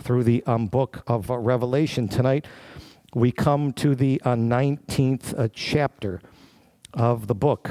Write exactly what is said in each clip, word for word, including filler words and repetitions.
through the um, book of uh, Revelation. Tonight, we come to the uh, nineteenth uh, chapter of the book.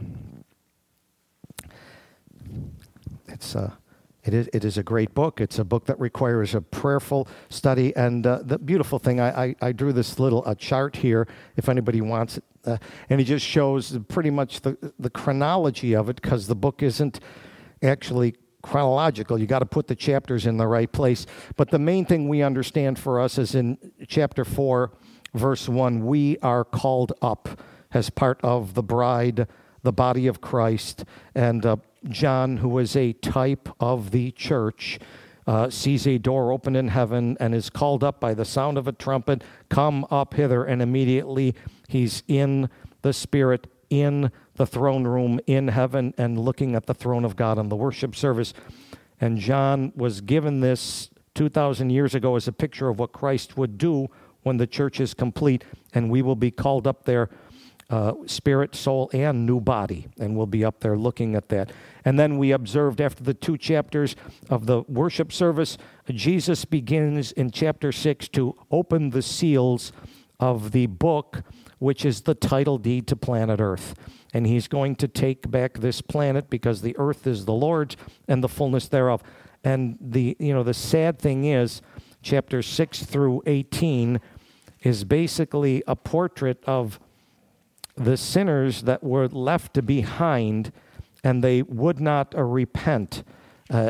It's uh, it is it is a great book. It's a book that requires a prayerful study. And uh, the beautiful thing, I, I, I drew this little uh, chart here, if anybody wants it, uh, and it just shows pretty much the the chronology of it, because the book isn't actually chronological. You got to put the chapters in the right place. But the main thing we understand for us is in chapter four, verse one, we are called up as part of the bride, the body of Christ. And uh, John, who is a type of the church, uh, sees a door open in heaven and is called up by the sound of a trumpet, come up hither, and immediately he's in the Spirit, in the throne room in heaven, and looking at the throne of God in the worship service. And John was given this two thousand years ago as a picture of what Christ would do when the church is complete, and we will be called up there, uh, spirit, soul, and new body, and we'll be up there looking at that. And then we observed after the two chapters of the worship service, Jesus begins in chapter six to open the seals of the book, which is the title deed to planet Earth. And he's going to take back this planet because the earth is the Lord's and the fullness thereof. And the you know the sad thing is, chapter six through eighteen is basically a portrait of the sinners that were left behind, and they would not uh, repent. Uh,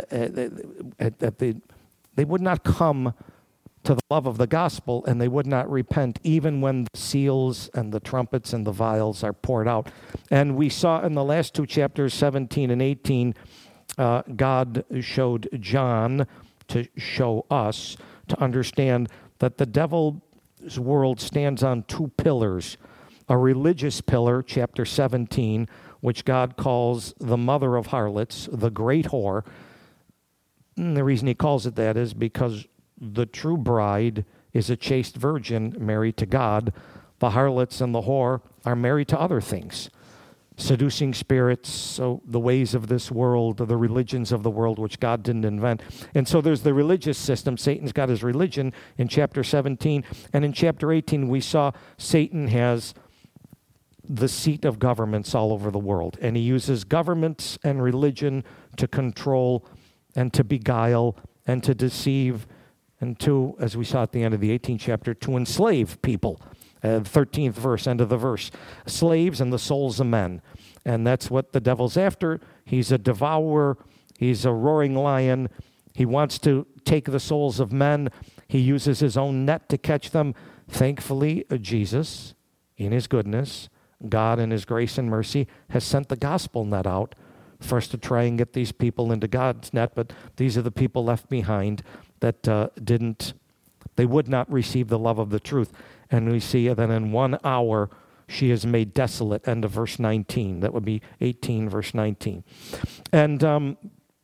at, at the, they would not come to the love of the gospel, and they would not repent even when the seals and the trumpets and the vials are poured out. And we saw in the last two chapters, seventeen and eighteen, uh, God showed John to show us, to understand that the devil's world stands on two pillars. A religious pillar, chapter seventeen, which God calls the mother of harlots, the great whore. And the reason he calls it that is because the true bride is a chaste virgin married to God. The harlots and the whore are married to other things. Seducing spirits, so the ways of this world, the religions of the world, which God didn't invent. And so there's the religious system. Satan's got his religion in chapter seventeen. And in chapter eighteen, we saw Satan has the seat of governments all over the world. And he uses governments and religion to control and to beguile and to deceive, and to, as we saw at the end of the eighteenth chapter, to enslave people. Uh, thirteenth verse, end of the verse. Slaves and the souls of men. And that's what the devil's after. He's a devourer. He's a roaring lion. He wants to take the souls of men. He uses his own net to catch them. Thankfully, uh, Jesus, in his goodness, God in his grace and mercy, has sent the gospel net out for us to try and get these people into God's net. But these are the people left behind that uh, didn't, they would not receive the love of the truth. And we see that in one hour, she is made desolate, end of verse nineteen. That would be eighteen, verse nineteen. And um,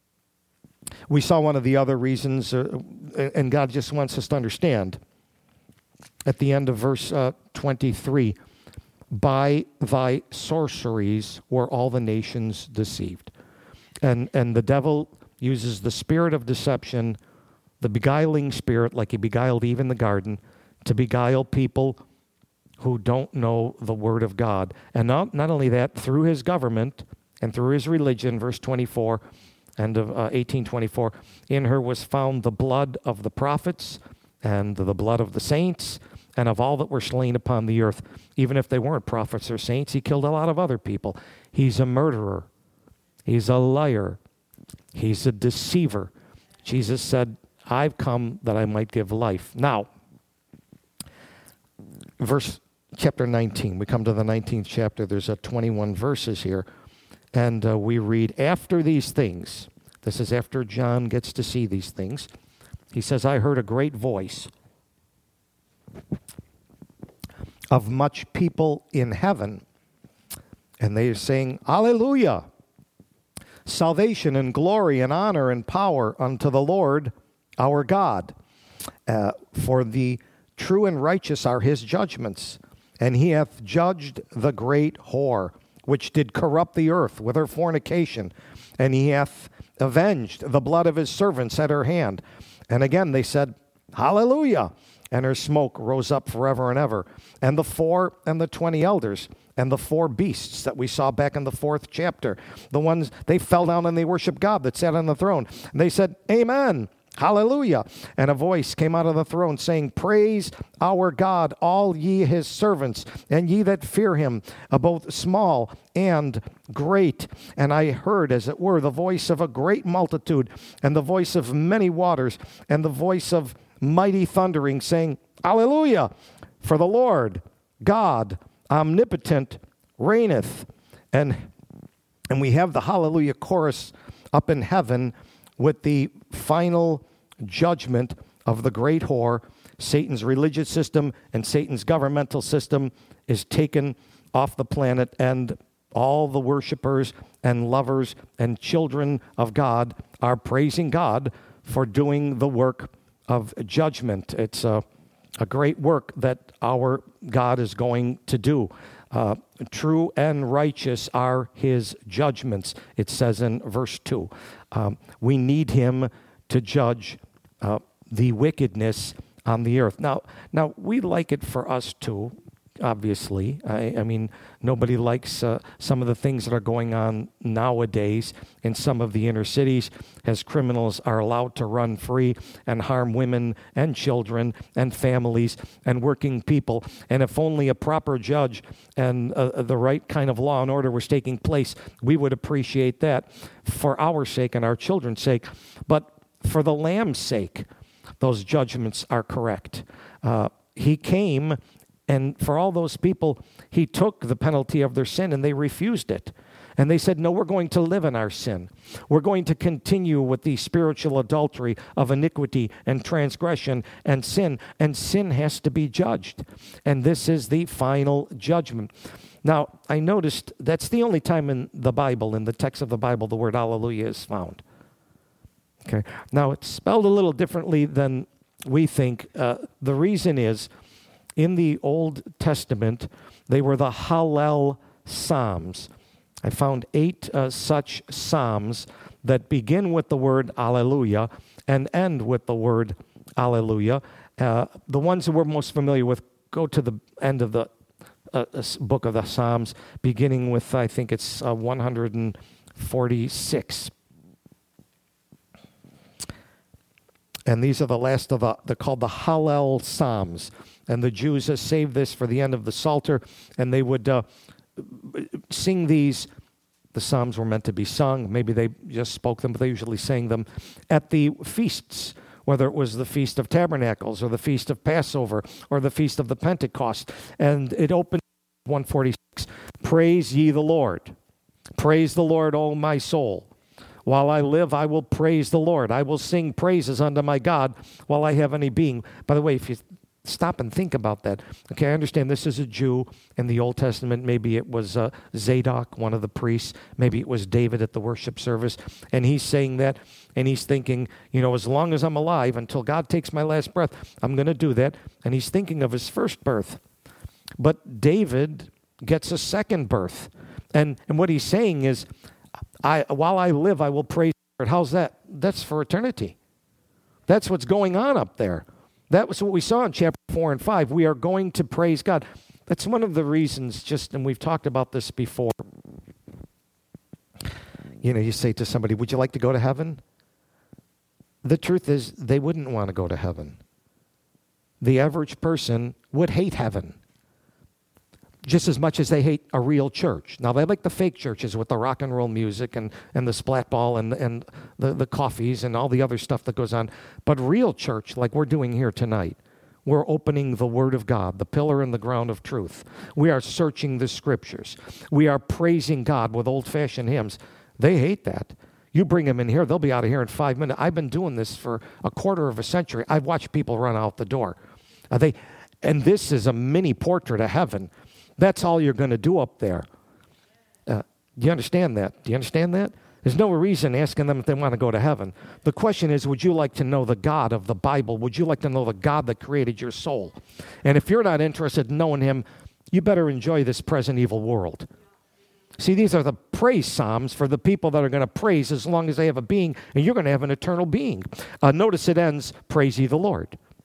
we saw one of the other reasons, uh, and God just wants us to understand, at the end of verse uh, twenty-three, by thy sorceries were all the nations deceived. And, and the devil uses the spirit of deception, the beguiling spirit, like he beguiled Eve in the garden, to beguile people who don't know the word of God. And not, not only that, through his government and through his religion, verse twenty-four, end of uh, eighteen twenty-four, in her was found the blood of the prophets and the blood of the saints and of all that were slain upon the earth. Even if they weren't prophets or saints, he killed a lot of other people. He's a murderer. He's a liar. He's a deceiver. Jesus said, I've come that I might give life. Now, verse chapter nineteen. We come to the nineteenth chapter. There's a twenty-one verses here. And uh, we read, after these things, this is after John gets to see these things, he says, I heard a great voice of much people in heaven, and they are saying, Alleluia! Salvation and glory and honor and power unto the Lord our God. Uh, for the true and righteous are his judgments, and he hath judged the great whore, which did corrupt the earth with her fornication, and he hath avenged the blood of his servants at her hand. And again they said, Hallelujah. And her smoke rose up forever and ever. And the four and the twenty elders and the four beasts that we saw back in the fourth chapter, the ones, they fell down and they worshiped God that sat on the throne. And they said, Amen. Hallelujah. And a voice came out of the throne saying, Praise our God, all ye his servants, and ye that fear him, both small and great. And I heard, as it were, the voice of a great multitude, and the voice of many waters, and the voice of mighty thundering, saying, Hallelujah, for the Lord God omnipotent reigneth. And, and we have the Hallelujah chorus up in heaven with the final judgment of the great whore. Satan's religious system and Satan's governmental system is taken off the planet, and all the worshipers and lovers and children of God are praising God for doing the work of judgment. It's a, a great work that our God is going to do. Uh, true and righteous are his judgments, it says in verse two. Um, we need him to judge uh, the wickedness on the earth. Now, now we like it for us too, obviously. I, I mean, nobody likes uh, some of the things that are going on nowadays in some of the inner cities as criminals are allowed to run free and harm women and children and families and working people. And if only a proper judge and uh, the right kind of law and order was taking place, we would appreciate that for our sake and our children's sake. But for the Lamb's sake, those judgments are correct. Uh, he came, and for all those people, he took the penalty of their sin, and they refused it. And they said, no, we're going to live in our sin. We're going to continue with the spiritual adultery of iniquity and transgression and sin, and sin has to be judged. And this is the final judgment. Now, I noticed that's the only time in the Bible, in the text of the Bible, the word hallelujah is found. Okay. Now, it's spelled a little differently than we think. Uh, the reason is, in the Old Testament, they were the Hallel Psalms. I found eight uh, such psalms that begin with the word Alleluia and end with the word Alleluia. Uh, the ones that we're most familiar with go to the end of the uh, book of the Psalms, beginning with, I think it's uh, one hundred forty-six. And these are the last of the, they're called the Hallel Psalms. And the Jews uh, saved this for the end of the Psalter, and they would uh, sing these. The Psalms were meant to be sung. Maybe they just spoke them, but they usually sang them at the feasts, whether it was the Feast of Tabernacles or the Feast of Passover or the Feast of the Pentecost. And it opened one forty-six, Praise ye the Lord. Praise the Lord, O my soul. While I live, I will praise the Lord. I will sing praises unto my God while I have any being. By the way, if you stop and think about that. Okay, I understand this is a Jew in the Old Testament. Maybe it was uh, Zadok, one of the priests. Maybe it was David at the worship service. And he's saying that, and he's thinking, you know, as long as I'm alive, until God takes my last breath, I'm going to do that. And he's thinking of his first birth. But David gets a second birth. And, and what he's saying is, I, while I live, I will praise the Lord. How's that? That's for eternity. That's what's going on up there. That was what we saw in chapter four and five. We are going to praise God. That's one of the reasons, just, and we've talked about this before. You know, you say to somebody, would you like to go to heaven? The truth is, they wouldn't want to go to heaven. The average person would hate heaven just as much as they hate a real church. Now, they like the fake churches with the rock and roll music and, and the splat ball and, and the, the coffees and all the other stuff that goes on. But real church, like we're doing here tonight, we're opening the Word of God, the pillar and the ground of truth. We are searching the Scriptures. We are praising God with old-fashioned hymns. They hate that. You bring them in here, they'll be out of here in five minutes. I've been doing this for a quarter of a century. I've watched people run out the door. Uh, they, and this is a mini portrait of heaven. That's all you're going to do up there. Uh, do you understand that? Do you understand that? There's no reason asking them if they want to go to heaven. The question is, would you like to know the God of the Bible? Would you like to know the God that created your soul? And if you're not interested in knowing him, you better enjoy this present evil world. See, these are the praise psalms for the people that are going to praise as long as they have a being, and you're going to have an eternal being. Uh, notice it ends, praise ye the Lord.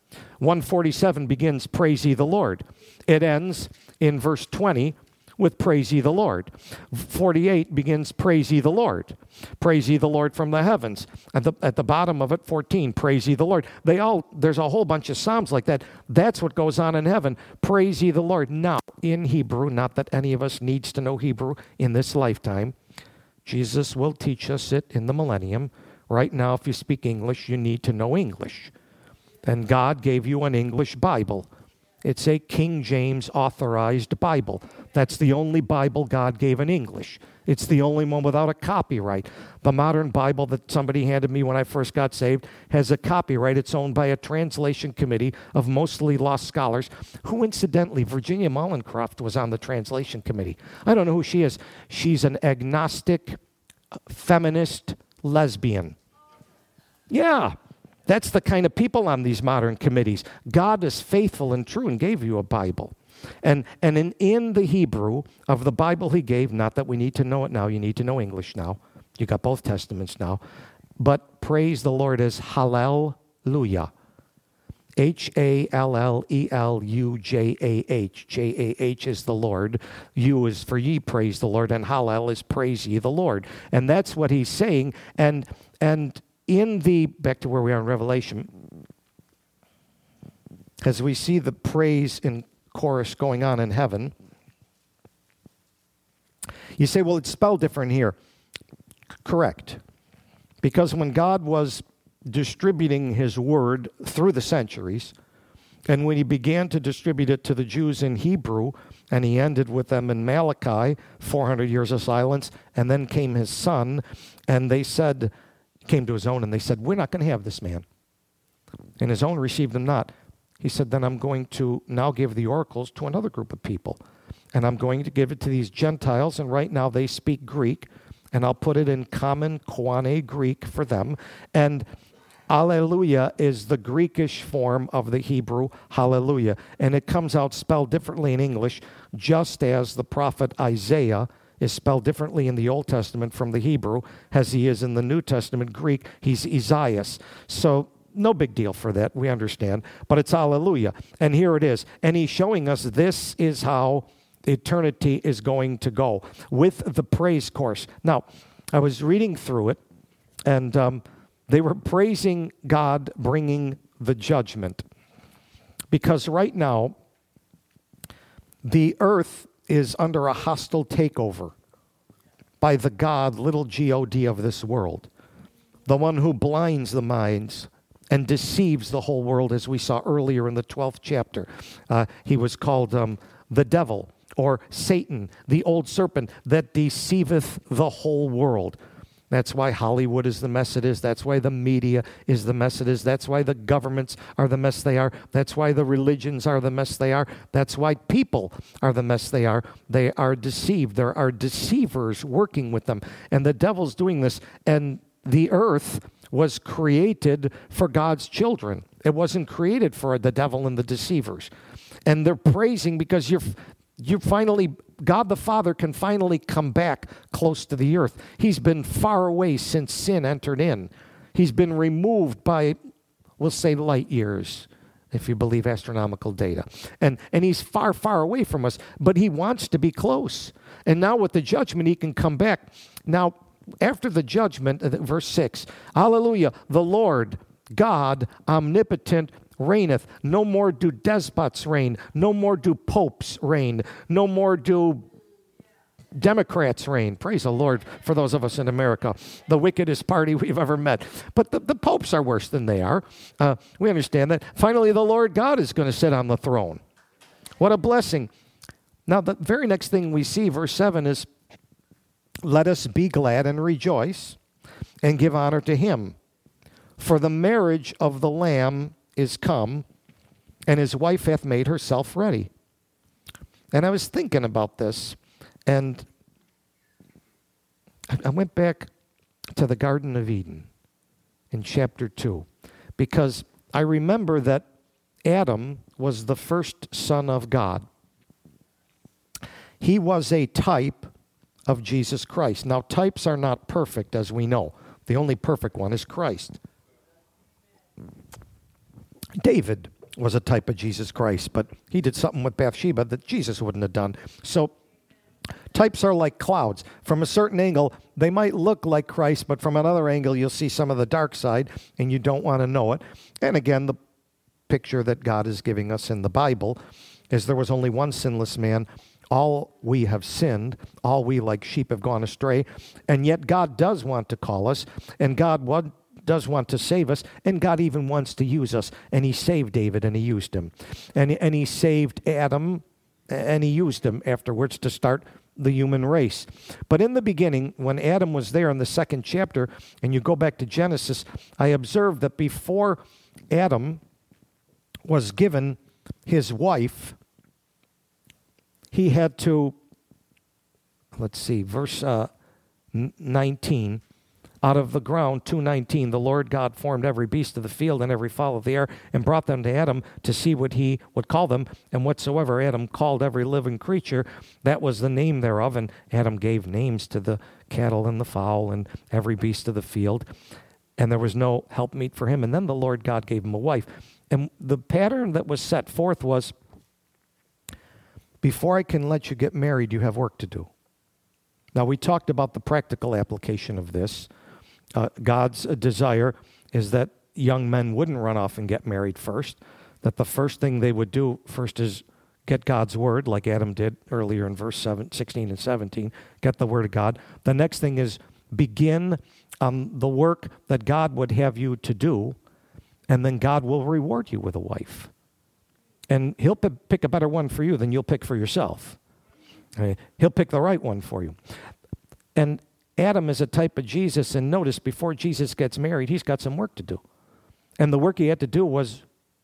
one forty-seven begins, praise ye the Lord. It ends in verse twenty with praise ye the Lord. forty-eight begins, praise ye the Lord. Praise ye the Lord from the heavens. At the, at the bottom of it, fourteen, praise ye the Lord. They all, there's a whole bunch of psalms like that. That's what goes on in heaven. Praise ye the Lord. Now, in Hebrew, not that any of us needs to know Hebrew in this lifetime. Jesus will teach us it in the millennium. Right now, if you speak English, you need to know English. And God gave you an English Bible. It's a King James authorized Bible. That's the only Bible God gave in English. It's the only one without a copyright. The modern Bible that somebody handed me when I first got saved has a copyright. It's owned by a translation committee of mostly lost scholars, who incidentally, Virginia Mollencroft was on the translation committee. I don't know who she is. She's an agnostic, feminist, lesbian. Yeah. That's the kind of people on these modern committees. God is faithful and true and gave you a Bible. And and in, in the Hebrew of the Bible he gave, not that we need to know it now, you need to know English now. You got both testaments now. But praise the Lord is hallelujah. H A L L E L U J A H. J A H is the Lord. U is for ye, praise the Lord. And hallel is praise ye the Lord. And that's what he's saying. And and in the, back to where we are in Revelation, as we see the praise in chorus going on in heaven, you say, well, it's spelled different here. C- correct. Because when God was distributing his word through the centuries, and when he began to distribute it to the Jews in Hebrew, and he ended with them in Malachi, four hundred years of silence, and then came his son, and they said, came to his own, and they said, we're not going to have this man. And his own received him not. He said, then I'm going to now give the oracles to another group of people. And I'm going to give it to these Gentiles, and right now they speak Greek, and I'll put it in common Koine Greek for them. And Alleluia is the Greekish form of the Hebrew hallelujah. And it comes out spelled differently in English, just as the prophet Isaiah is spelled differently in the Old Testament from the Hebrew as he is in the New Testament Greek. He's Isaias. So no big deal for that, we understand. But it's hallelujah. And here it is. And he's showing us this is how eternity is going to go with the praise course. Now, I was reading through it, and um, they were praising God bringing the judgment. Because right now, the earth is under a hostile takeover by the God, little G O D of this world, the one who blinds the minds and deceives the whole world, as we saw earlier in the twelfth chapter. Uh, he was called um, the devil, or Satan, the old serpent that deceiveth the whole world. That's why Hollywood is the mess it is. That's why the media is the mess it is. That's why the governments are the mess they are. That's why the religions are the mess they are. That's why people are the mess they are. They are deceived. There are deceivers working with them. And the devil's doing this. And the earth was created for God's children. It wasn't created for the devil and the deceivers. And they're praising because you're you finally, God the Father can finally come back close to the earth. He's been far away since sin entered in. He's been removed by, we'll say, light years, if you believe astronomical data. And, and he's far, far away from us, but he wants to be close. And now with the judgment, he can come back. Now, after the judgment, verse six, hallelujah, the Lord, God, omnipotent, reigneth. No more do despots reign. No more do popes reign. No more do Democrats reign. Praise the Lord for those of us in America, the wickedest party we've ever met. But the, the popes are worse than they are. Uh, we understand that. Finally, the Lord God is going to sit on the throne. What a blessing. Now, the very next thing we see, verse seven, is let us be glad and rejoice and give honor to him. For the marriage of the Lamb is come, and his wife hath made herself ready. And I was thinking about this, and I went back to the Garden of Eden in chapter two, because I remember that Adam was the first son of God. He was a type of Jesus Christ. Now, types are not perfect, as we know. The only perfect one is Christ. David was a type of Jesus Christ, but he did something with Bathsheba that Jesus wouldn't have done. So types are like clouds. From a certain angle, they might look like Christ, but from another angle, you'll see some of the dark side, and you don't want to know it. And again, the picture that God is giving us in the Bible is there was only one sinless man. All we have sinned, all we like sheep have gone astray, and yet God does want to call us, and God wa- does want to save us, and God even wants to use us, and he saved David, and he used him. And, and he saved Adam, and he used him afterwards to start the human race. But in the beginning, when Adam was there in the second chapter, and you go back to Genesis, I observed that before Adam was given his wife, he had to, let's see, verse uh, nineteen, out of the ground, two nineteen, the Lord God formed every beast of the field and every fowl of the air and brought them to Adam to see what he would call them. And whatsoever Adam called every living creature, that was the name thereof. And Adam gave names to the cattle and the fowl and every beast of the field. And there was no helpmeet for him. And then the Lord God gave him a wife. And the pattern that was set forth was, before I can let you get married, you have work to do. Now, we talked about the practical application of this. Uh, God's desire is that young men wouldn't run off and get married first, that the first thing they would do first is get God's word, like Adam did earlier in verse seven, sixteen and seventeen, get the word of God. The next thing is begin um, the work that God would have you to do, and then God will reward you with a wife. And he'll p- pick a better one for you than you'll pick for yourself. Okay? He'll pick the right one for you. And Adam is a type of Jesus, and notice, before Jesus gets married, he's got some work to do. And the work he had to do was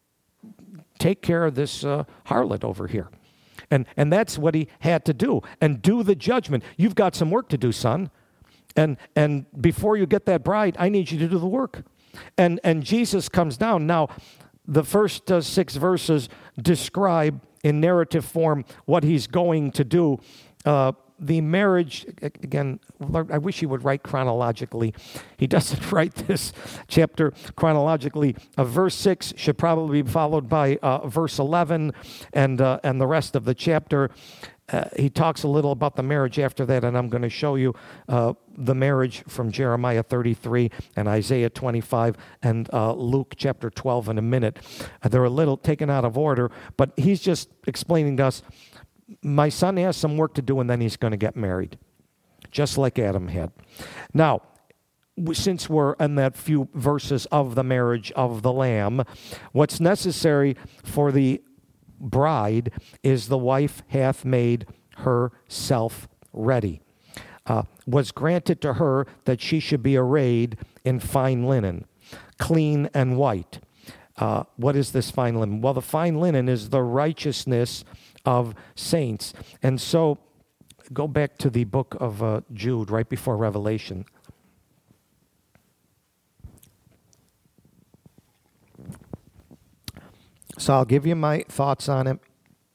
take care of this uh, harlot over here. And, and that's what he had to do, and do the judgment. You've got some work to do, son. And, and before you get that bride, I need you to do the work. And, and Jesus comes down. Now, the first uh, six verses describe in narrative form what he's going to do. Uh, the marriage, again, I wish he would write chronologically. He doesn't write this chapter chronologically. Uh, verse six should probably be followed by uh, verse eleven and, uh, and the rest of the chapter. Uh, he talks a little about the marriage after that, and I'm going to show you uh, the marriage from Jeremiah thirty-three and Isaiah twenty-five and uh, Luke chapter twelve in a minute. Uh, they're a little taken out of order, but he's just explaining to us, my son has some work to do, and then he's going to get married, just like Adam had. Now, since we're in that few verses of the marriage of the Lamb, what's necessary for the bride is the wife hath made herself ready. Uh, was granted to her that she should be arrayed in fine linen, clean and white. Uh, what is this fine linen? Well, the fine linen is the righteousness of saints. And so go back to the book of uh, Jude, right before Revelation. So I'll give you my thoughts on it.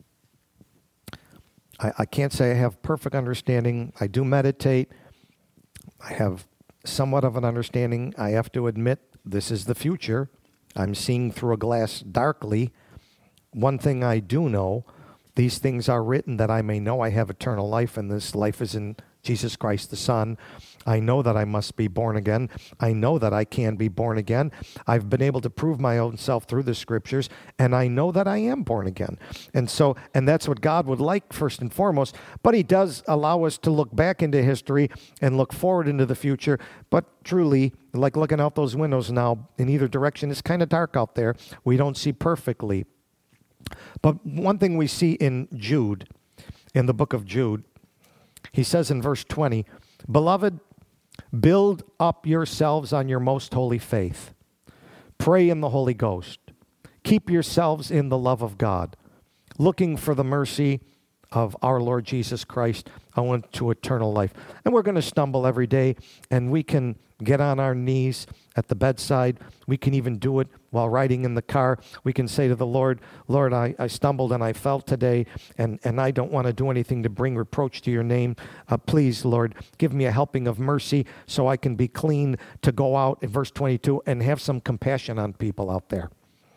I, I can't say I have perfect understanding. I do meditate. I have somewhat of an understanding. I have to admit, this is the future. I'm seeing through a glass darkly. One thing I do know, these things are written that I may know I have eternal life, and this life is in Jesus Christ the Son. I know that I must be born again. I know that I can be born again. I've been able to prove my own self through the scriptures, and I know that I am born again. And so, and that's what God would like first and foremost. But he does allow us to look back into history and look forward into the future. But truly, like looking out those windows now in either direction, it's kind of dark out there. We don't see perfectly. But one thing we see in Jude, in the book of Jude, he says in verse twenty, Beloved, build up yourselves on your most holy faith. Pray in the Holy Ghost. Keep yourselves in the love of God, looking for the mercy of our Lord Jesus Christ unto eternal life. And we're going to stumble every day, and we can get on our knees at the bedside. We can even do it while riding in the car. We can say to the Lord, Lord, I, I stumbled and I fell today, and, and I don't want to do anything to bring reproach to your name. Uh, please, Lord, give me a helping of mercy so I can be clean to go out, in verse twenty-two, and have some compassion on people out there.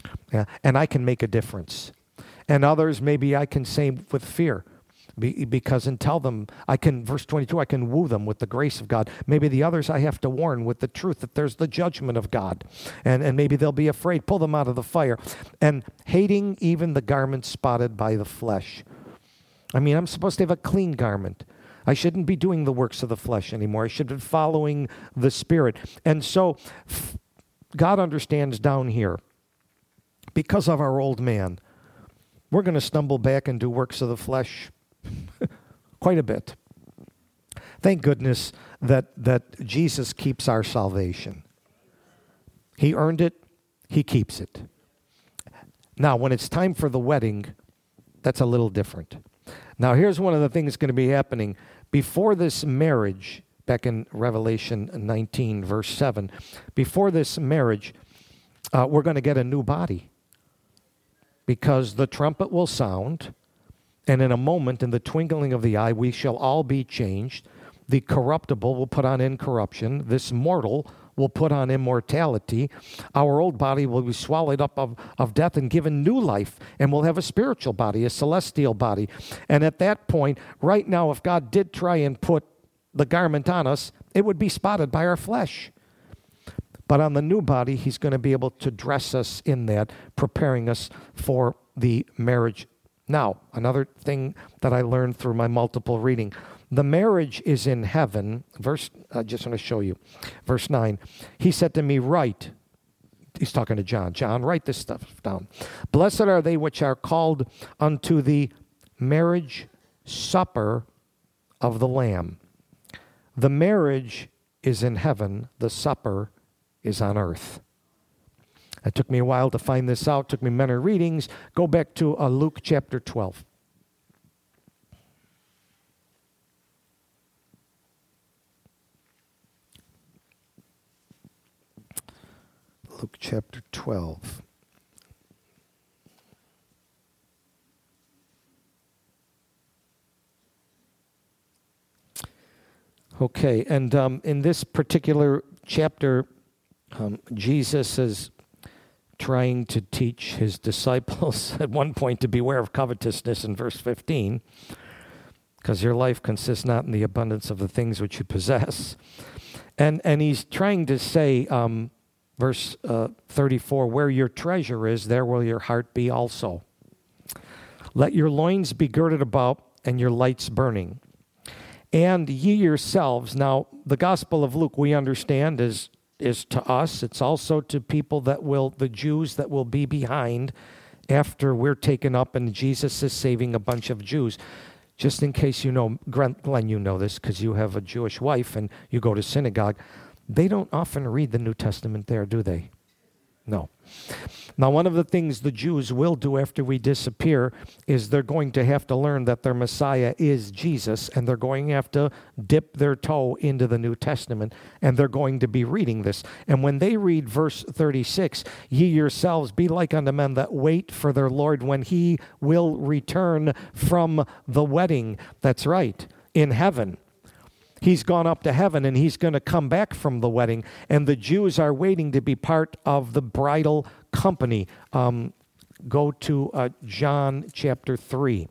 Yeah, and I can make a difference. And others, maybe I can say with fear, be, because and tell them, I can, verse twenty-two, I can woo them with the grace of God. Maybe the others I have to warn with the truth that there's the judgment of God. And, and maybe they'll be afraid, pull them out of the fire. And hating even the garment spotted by the flesh. I mean, I'm supposed to have a clean garment. I shouldn't be doing the works of the flesh anymore. I should be following the Spirit. And so f- God understands down here, because of our old man, we're going to stumble back and do works of the flesh quite a bit. Thank goodness that, that Jesus keeps our salvation. He earned it. He keeps it. Now, when it's time for the wedding, that's a little different. Now, here's one of the things going to be happening. Before this marriage, back in Revelation nineteen, verse seven, before this marriage, uh, we're going to get a new body. Because the trumpet will sound, and in a moment, in the twinkling of the eye, we shall all be changed. The corruptible will put on incorruption. This mortal will put on immortality. Our old body will be swallowed up of, of death and given new life, and we'll have a spiritual body, a celestial body. And at that point, right now, if God did try and put the garment on us, it would be spotted by our flesh. But on the new body, he's going to be able to dress us in that, preparing us for the marriage. Now, another thing that I learned through my multiple reading. The marriage is in heaven. Verse, I just want to show you. Verse nine. He said to me, write. He's talking to John. John, write this stuff down. Blessed are they which are called unto the marriage supper of the Lamb. The marriage is in heaven. The supper is on earth. It took me a while to find this out. It took me many readings. Go back to uh, Luke chapter twelve. Luke chapter twelve. Okay, and um, in this particular chapter, um, Jesus is trying to teach his disciples at one point to beware of covetousness in verse fifteen, because your life consists not in the abundance of the things which you possess. And and he's trying to say, um, verse uh, thirty-four, where your treasure is, there will your heart be also. Let your loins be girded about and your lights burning. And ye yourselves, now the Gospel of Luke we understand is is to us. It's also to people that will, the Jews that will be behind after we're taken up and Jesus is saving a bunch of Jews. Just in case you know, Glenn, you know this because you have a Jewish wife and you go to synagogue. They don't often read the New Testament there, do they? No. Now, one of the things the Jews will do after we disappear is they're going to have to learn that their Messiah is Jesus, and they're going to have to dip their toe into the New Testament, and they're going to be reading this. And when they read verse thirty-six, ye yourselves be like unto men that wait for their Lord when he will return from the wedding. That's right, in heaven. He's gone up to heaven and he's going to come back from the wedding. And the Jews are waiting to be part of the bridal company. Um, go to uh, John chapter three.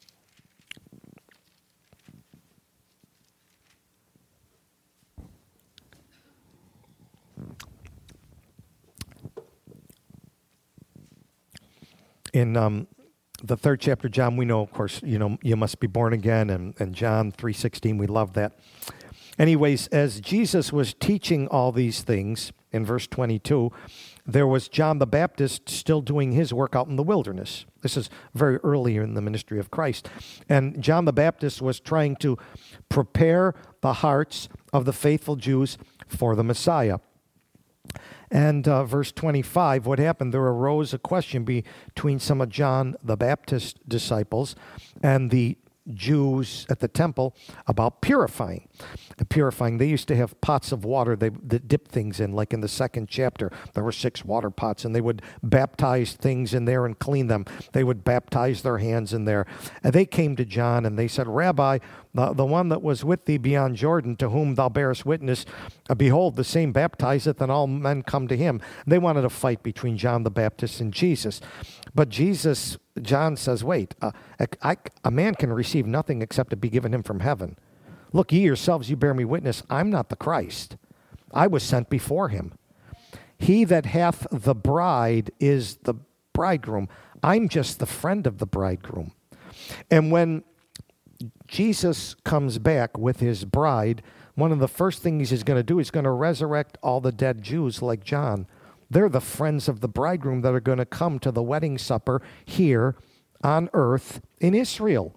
In um, the third chapter, John, we know, of course, you know, you must be born again. And, and John three sixteen, we love that. Anyways, as Jesus was teaching all these things in verse twenty-two, there was John the Baptist still doing his work out in the wilderness. This is very early in the ministry of Christ. And John the Baptist was trying to prepare the hearts of the faithful Jews for the Messiah. And uh, verse twenty-five, what happened? There arose a question between some of John the Baptist disciples and the Jews at the temple about purifying. The purifying, they used to have pots of water they, they dip things in, like in the second chapter. There were six water pots, and they would baptize things in there and clean them. They would baptize their hands in there. And they came to John, and they said, Rabbi, The, the one that was with thee beyond Jordan, to whom thou bearest witness, uh, behold, the same baptizeth, and all men come to him. They wanted a fight between John the Baptist and Jesus. But Jesus, John says, wait, uh, I, a man can receive nothing except to be given him from heaven. Look, ye yourselves, you bear me witness, I'm not the Christ. I was sent before him. He that hath the bride is the bridegroom. I'm just the friend of the bridegroom. And when Jesus comes back with his bride, one of the first things he's going to do is going to resurrect all the dead Jews like John. They're the friends of the bridegroom that are going to come to the wedding supper here on earth in Israel.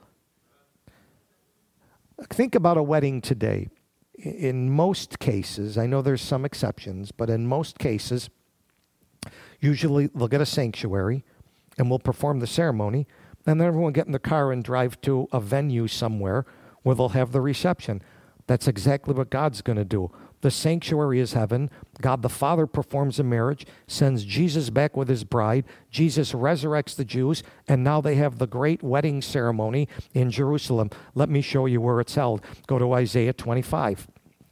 Think about a wedding today. In most cases, I know there's some exceptions, but in most cases, usually they'll get a sanctuary and we'll perform the ceremony, and then everyone get in the car and drive to a venue somewhere where they'll have the reception. That's exactly what God's going to do. The sanctuary is heaven. God the Father performs a marriage, sends Jesus back with his bride. Jesus resurrects the Jews, and now they have the great wedding ceremony in Jerusalem. Let me show you where it's held. Go to Isaiah twenty-five.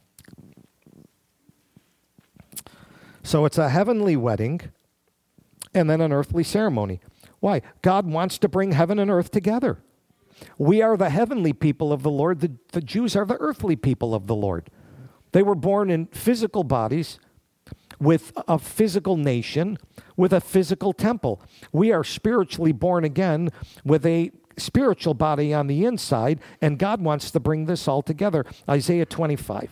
So it's a heavenly wedding and then an earthly ceremony. Why? God wants to bring heaven and earth together. We are the heavenly people of the Lord. The, the Jews are the earthly people of the Lord. They were born in physical bodies with a physical nation, with a physical temple. We are spiritually born again with a spiritual body on the inside, and God wants to bring this all together. Isaiah twenty-five,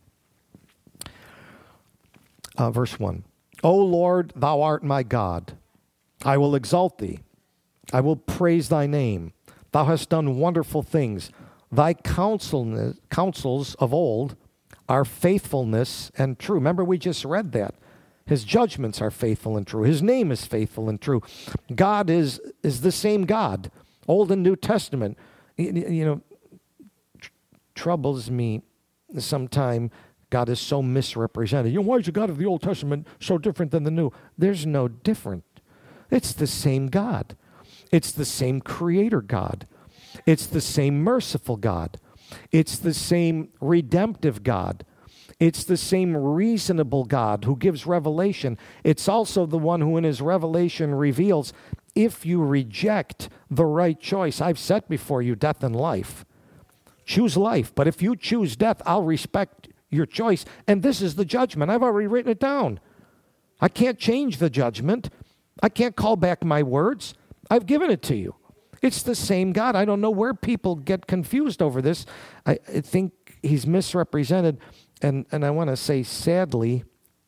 uh, verse one. O Lord, thou art my God. I will exalt thee. I will praise thy name. Thou hast done wonderful things. Thy counsel, counsels of old are faithfulness and true. Remember, we just read that. His judgments are faithful and true. His name is faithful and true. God is, is the same God, Old and New Testament. You, you know, tr- troubles me sometime. God is so misrepresented. You know, why is the God of the Old Testament so different than the New? There's no different. It's the same God. It's the same creator God. It's the same merciful God. It's the same redemptive God. It's the same reasonable God who gives revelation. It's also the one who in his revelation reveals, if you reject the right choice, I've set before you death and life. Choose life, but if you choose death, I'll respect your choice. And this is the judgment. I've already written it down. I can't change the judgment. I can't call back my words. I've given it to you. It's the same God. I don't know where people get confused over this. I, I think he's misrepresented, and, and I want to say sadly,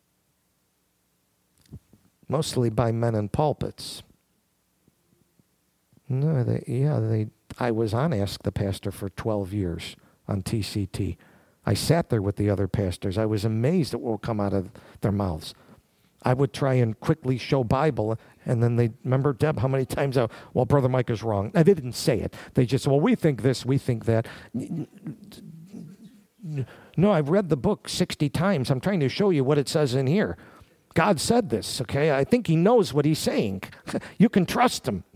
mostly by men in pulpits. No, they, yeah, they. I was on Ask the Pastor for twelve years on T C T. I sat there with the other pastors. I was amazed at what would come out of their mouths. I would try and quickly show Bible, and then they, remember, Deb, how many times, I, well, Brother Mike is wrong. And they didn't say it. They just, well, we think this, we think that. No, I've read the book sixty times. I'm trying to show you what it says in here. God said this, okay? I think he knows what he's saying. You can trust him.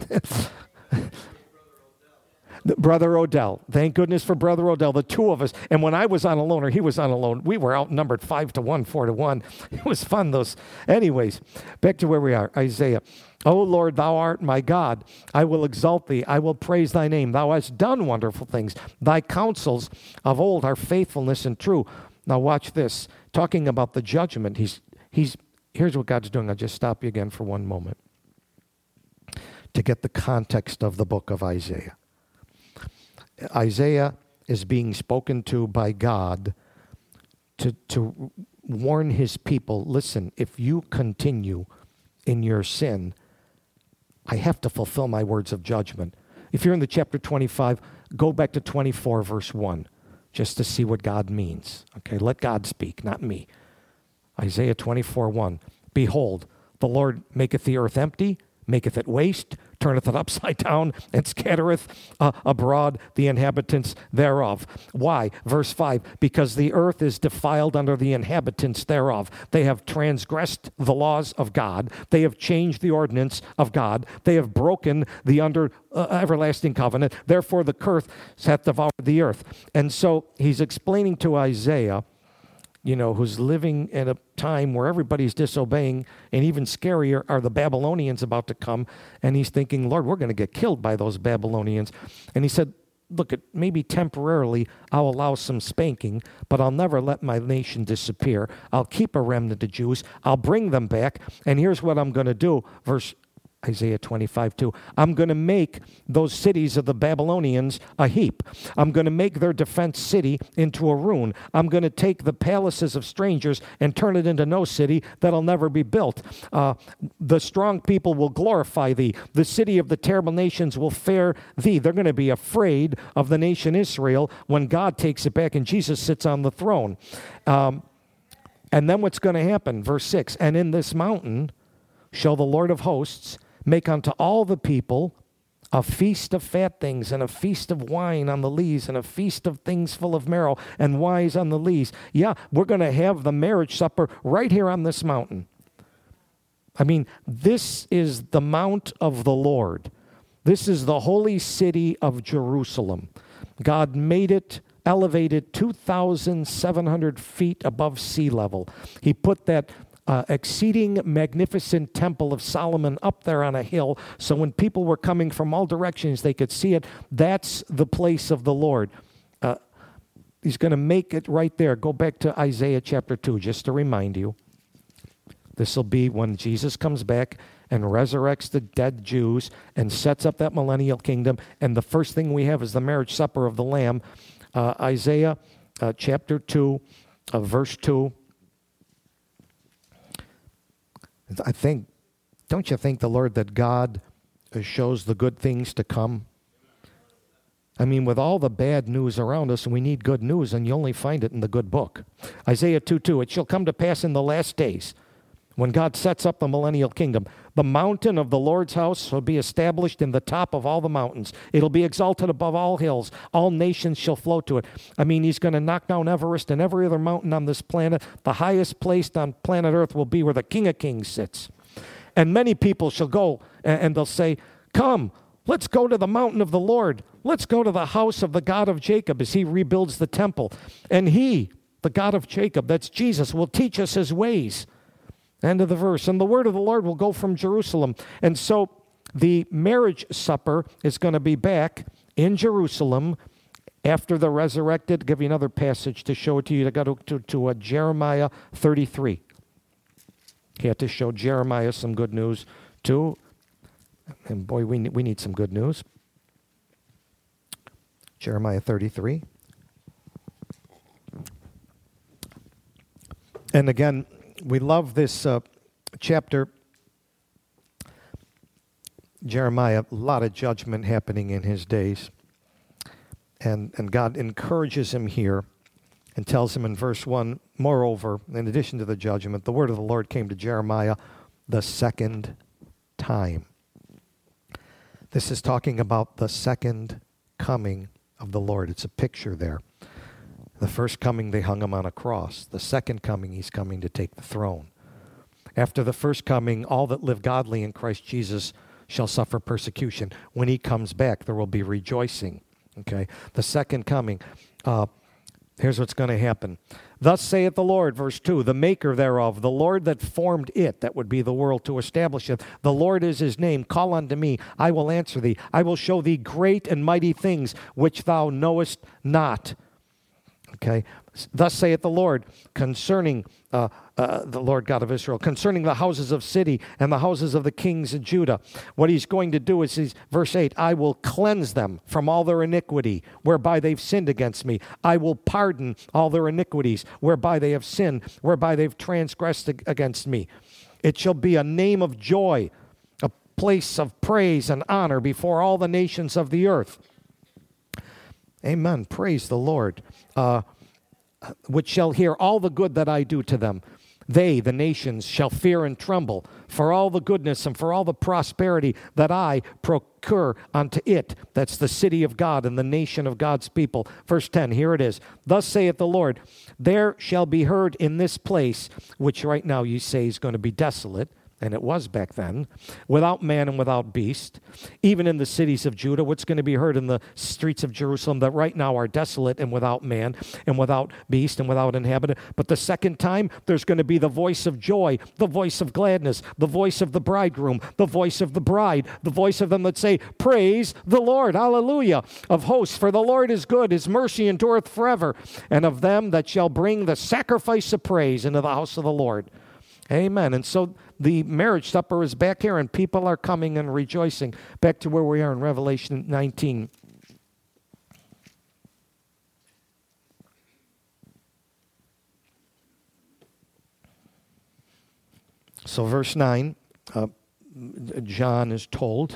Brother Odell. Thank goodness for Brother Odell, the two of us. And when I was on alone, or he was on alone, we were outnumbered five to one, four to one. It was fun, those. Anyways, back to where we are. Isaiah. O Lord, thou art my God. I will exalt thee. I will praise thy name. Thou hast done wonderful things. Thy counsels of old are faithfulness and true. Now watch this. Talking about the judgment, he's, he's, here's what God's doing. I'll just stop you again for one moment to get the context of the book of Isaiah. Isaiah is being spoken to by God to, to warn his people, listen, if you continue in your sin, I have to fulfill my words of judgment. If you're in the chapter twenty-five, go back to twenty-four, verse one, just to see what God means. Okay, let God speak, not me. Isaiah twenty-four, one. Behold, the Lord maketh the earth empty, maketh it waste, turneth it upside down, and scattereth uh, abroad the inhabitants thereof. Why? Verse five, because the earth is defiled under the inhabitants thereof. They have transgressed the laws of God. They have changed the ordinance of God. They have broken the under uh, everlasting covenant. Therefore the curse hath devoured the earth. And so he's explaining to Isaiah, you know, who's living in a time where everybody's disobeying, and even scarier are the Babylonians about to come. And he's thinking, Lord, we're going to get killed by those Babylonians. And he said, look, it maybe temporarily I'll allow some spanking, but I'll never let my nation disappear. I'll keep a remnant of Jews. I'll bring them back. And here's what I'm going to do. Verse Isaiah twenty-five, two. I'm going to make those cities of the Babylonians a heap. I'm going to make their defense city into a ruin. I'm going to take the palaces of strangers and turn it into no city that'll never be built. Uh, the strong people will glorify thee. The city of the terrible nations will fear thee. They're going to be afraid of the nation Israel when God takes it back and Jesus sits on the throne. Um, and then what's going to happen? Verse six, and in this mountain shall the Lord of hosts make unto all the people a feast of fat things, and a feast of wine on the lees, and a feast of things full of marrow, and wines on the lees. Yeah, we're going to have the marriage supper right here on this mountain. I mean, this is the mount of the Lord. This is the holy city of Jerusalem. God made it elevated two thousand seven hundred feet above sea level. He put that Uh, exceeding magnificent temple of Solomon up there on a hill, so when people were coming from all directions, they could see it. That's the place of the Lord. Uh, he's going to make it right there. Go back to Isaiah chapter two, just to remind you. This will be when Jesus comes back and resurrects the dead Jews and sets up that millennial kingdom, and the first thing we have is the marriage supper of the Lamb. Uh, Isaiah uh, chapter two, uh, verse two. I think, don't you think the Lord that God shows the good things to come? I mean, with all the bad news around us, we need good news, and you only find it in the good book. Isaiah two two, it shall come to pass in the last days, when God sets up the millennial kingdom, the mountain of the Lord's house shall be established in the top of all the mountains. It'll be exalted above all hills. All nations shall flow to it. I mean, he's going to knock down Everest and every other mountain on this planet. The highest place on planet Earth will be where the King of Kings sits. And many people shall go and they'll say, come, let's go to the mountain of the Lord. Let's go to the house of the God of Jacob as he rebuilds the temple. And he, the God of Jacob, that's Jesus, will teach us his ways. End of the verse. And the word of the Lord will go from Jerusalem. And so the marriage supper is going to be back in Jerusalem after the resurrected. I'll give you another passage to show it to you. I got to, to, to uh, Jeremiah thirty-three. He had to show Jeremiah some good news too. And boy, we, we need some good news. Jeremiah thirty-three. And again, we love this uh, chapter. Jeremiah, a lot of judgment happening in his days. And, and God encourages him here and tells him in verse one, moreover, in addition to the judgment, the word of the Lord came to Jeremiah the second time. This is talking about the second coming of the Lord. It's a picture there. The first coming, they hung him on a cross. The second coming, he's coming to take the throne. After the first coming, all that live godly in Christ Jesus shall suffer persecution. When he comes back, there will be rejoicing. Okay? The second coming, uh, here's what's going to happen. Thus saith the Lord, verse two, the maker thereof, the Lord that formed it, that would be the world, to establish it. The Lord is his name. Call unto me. I will answer thee. I will show thee great and mighty things which thou knowest not. Okay, thus saith the Lord concerning uh, uh, the Lord God of Israel, concerning the houses of city and the houses of the kings of Judah. What he's going to do is, he's, verse eight, I will cleanse them from all their iniquity, whereby they've sinned against me. I will pardon all their iniquities, whereby they have sinned, whereby they've transgressed against me. It shall be a name of joy, a place of praise and honor before all the nations of the earth. Amen. Praise the Lord. Uh, which shall hear all the good that I do to them. They, the nations, shall fear and tremble for all the goodness and for all the prosperity that I procure unto it. That's the city of God and the nation of God's people. Verse ten, here it is. Thus saith the Lord, there shall be heard in this place, which right now you say is going to be desolate, and it was back then, without man and without beast, even in the cities of Judah, what's going to be heard in the streets of Jerusalem that right now are desolate and without man and without beast and without inhabitant. But the second time, there's going to be the voice of joy, the voice of gladness, the voice of the bridegroom, the voice of the bride, the voice of them that say, praise the Lord, hallelujah, of hosts, for the Lord is good, his mercy endureth forever, and of them that shall bring the sacrifice of praise into the house of the Lord. Amen. And so the marriage supper is back here, and people are coming and rejoicing. Back to where we are in Revelation nineteen. So verse nine, uh, John is told,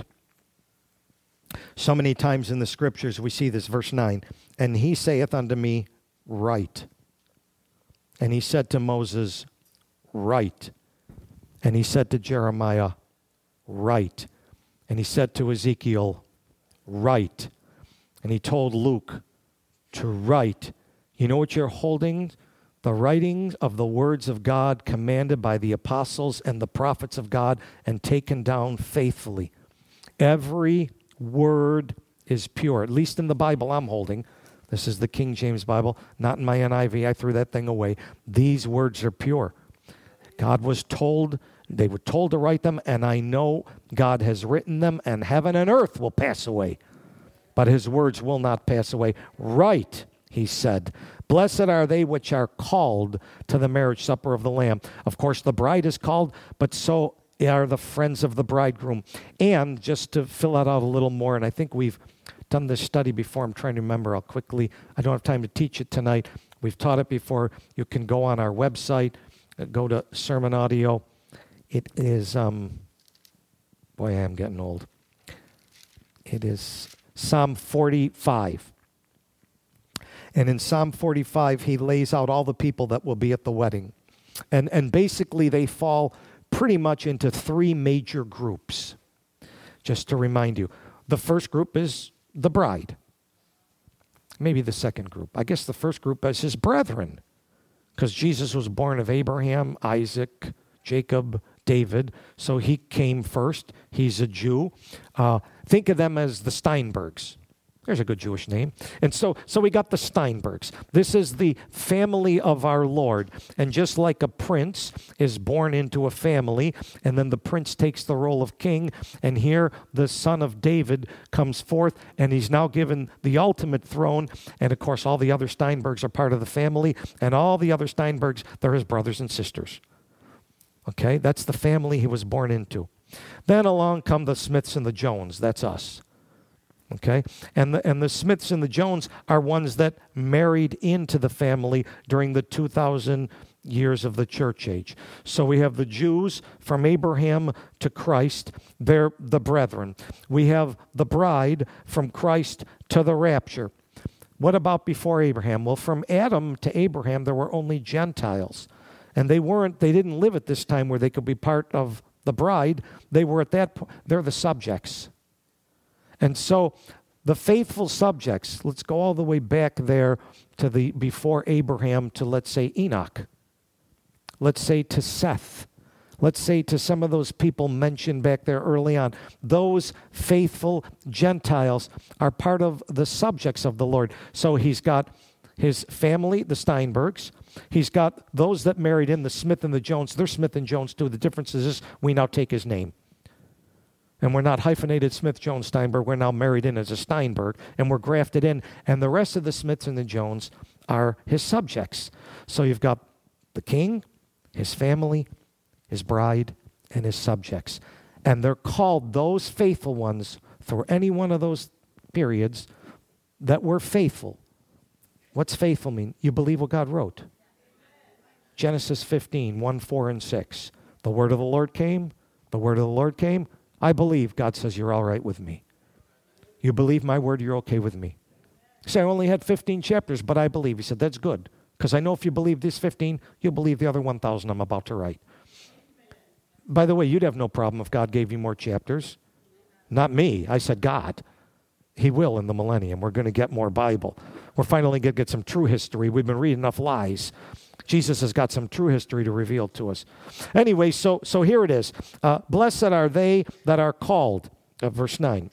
so many times in the scriptures we see this, verse nine, and he saith unto me, write. And he said to Moses, write. And he said to Jeremiah, write. And he said to Ezekiel, write. And he told Luke to write. You know what you're holding? The writings of the words of God commanded by the apostles and the prophets of God and taken down faithfully. Every word is pure, at least in the Bible I'm holding. This is the King James Bible, not in my N I V. I threw that thing away. These words are pure. God was told, they were told to write them, and I know God has written them, and heaven and earth will pass away, but his words will not pass away. Write, he said. Blessed are they which are called to the marriage supper of the Lamb. Of course, the bride is called, but so are the friends of the bridegroom. And just to fill that out a little more, and I think we've done this study before. I'm trying to remember how quickly. I don't have time to teach it tonight. We've taught it before. You can go on our website. Go to sermon audio. It is, um, boy, I am getting old. It is Psalm forty-five. And in Psalm forty-five, he lays out all the people that will be at the wedding. And, and basically, they fall pretty much into three major groups. Just to remind you, the first group is the bride. Maybe the second group. I guess the first group is his brethren. Because Jesus was born of Abraham, Isaac, Jacob, David. So he came first. He's a Jew. Uh, think of them as the Steinbergs. There's a good Jewish name. And so, so we got the Steinbergs. This is the family of our Lord. And just like a prince is born into a family, and then the prince takes the role of king, and here the son of David comes forth, and he's now given the ultimate throne. And of course, all the other Steinbergs are part of the family, and all the other Steinbergs, they're his brothers and sisters. Okay, that's the family he was born into. Then along come the Smiths and the Jones. That's us. Okay, and the, and the Smiths and the Jones are ones that married into the family during the two thousand years of the church age. So we have the Jews from Abraham to Christ. They're the brethren. We have the bride from Christ to the rapture. What about before Abraham? Well, from Adam to Abraham, there were only Gentiles. And they weren't, they didn't live at this time where they could be part of the bride. They were at that point, they're the subjects. And so the faithful subjects, let's go all the way back there to the before Abraham to, let's say, Enoch. Let's say to Seth. Let's say to some of those people mentioned back there early on. Those faithful Gentiles are part of the subjects of the Lord. So he's got his family, the Steinbergs. He's got those that married in, the Smith and the Jones. They're Smith and Jones too. The difference is this, we now take his name. And we're not hyphenated Smith, Jones, Steinberg. We're now married in as a Steinberg, and we're grafted in. And the rest of the Smiths and the Jones are his subjects. So you've got the king, his family, his bride, and his subjects. And they're called those faithful ones through any one of those periods that were faithful. What's faithful mean? You believe what God wrote. Genesis fifteen, one, four, and six. The word of the Lord came. The word of the Lord came. I believe. God says, you're all right with me. You believe my word, you're okay with me. You say, I only had fifteen chapters, but I believe. He said, that's good. Because I know if you believe these fifteen, you'll believe the other one thousand I'm about to write. By the way, you'd have no problem if God gave you more chapters. Not me. I said God. He will in the millennium. We're going to get more Bible. We're finally going to get some true history. We've been reading enough lies. Jesus has got some true history to reveal to us. Anyway, so so here it is. Uh, Blessed are they that are called. Uh, verse nine.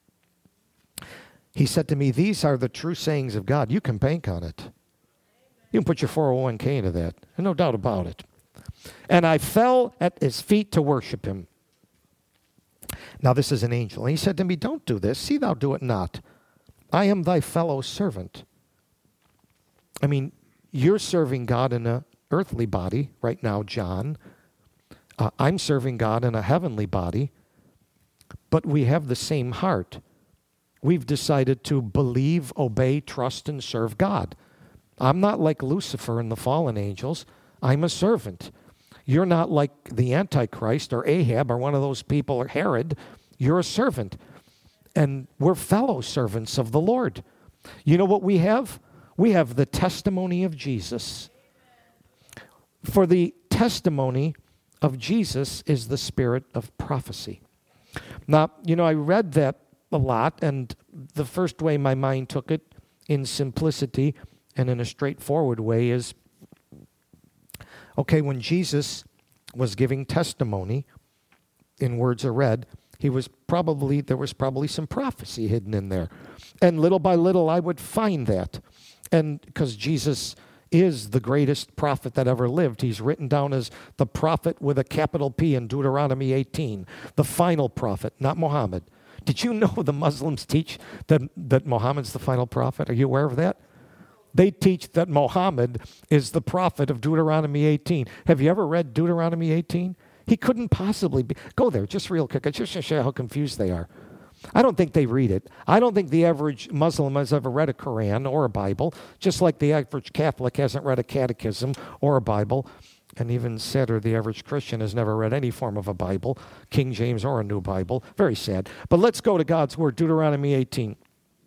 He said to me, these are the true sayings of God. You can bank on it. You can put your four oh one k into that. No doubt about it. And I fell at his feet to worship him. Now this is an angel. And he said to me, don't do this. See thou do it not. I am thy fellow servant. I mean, you're serving God in an earthly body right now, John. Uh, I'm serving God in a heavenly body. But we have the same heart. We've decided to believe, obey, trust, and serve God. I'm not like Lucifer and the fallen angels. I'm a servant. You're not like the Antichrist or Ahab or one of those people or Herod. You're a servant. And we're fellow servants of the Lord. You know what we have? We have the testimony of Jesus. For the testimony of Jesus is the spirit of prophecy. Now, you know, I read that a lot, and the first way my mind took it in simplicity and in a straightforward way is, okay, when Jesus was giving testimony in words are read, he was probably, there was probably some prophecy hidden in there. And little by little, I would find that. And because Jesus is the greatest prophet that ever lived. He's written down as the prophet with a capital P in Deuteronomy eighteen. The final prophet, not Muhammad. Did you know the Muslims teach that, that Muhammad's the final prophet? Are you aware of that? They teach that Muhammad is the prophet of Deuteronomy eighteen. Have you ever read Deuteronomy eighteen? He couldn't possibly be. Go there, just real quick. Just to show you how confused they are. I don't think they read it. I don't think the average Muslim has ever read a Quran or a Bible, just like the average Catholic hasn't read a catechism or a Bible. And even sadder, the average Christian has never read any form of a Bible, King James or a New Bible. Very sad. But let's go to God's Word, Deuteronomy eighteen.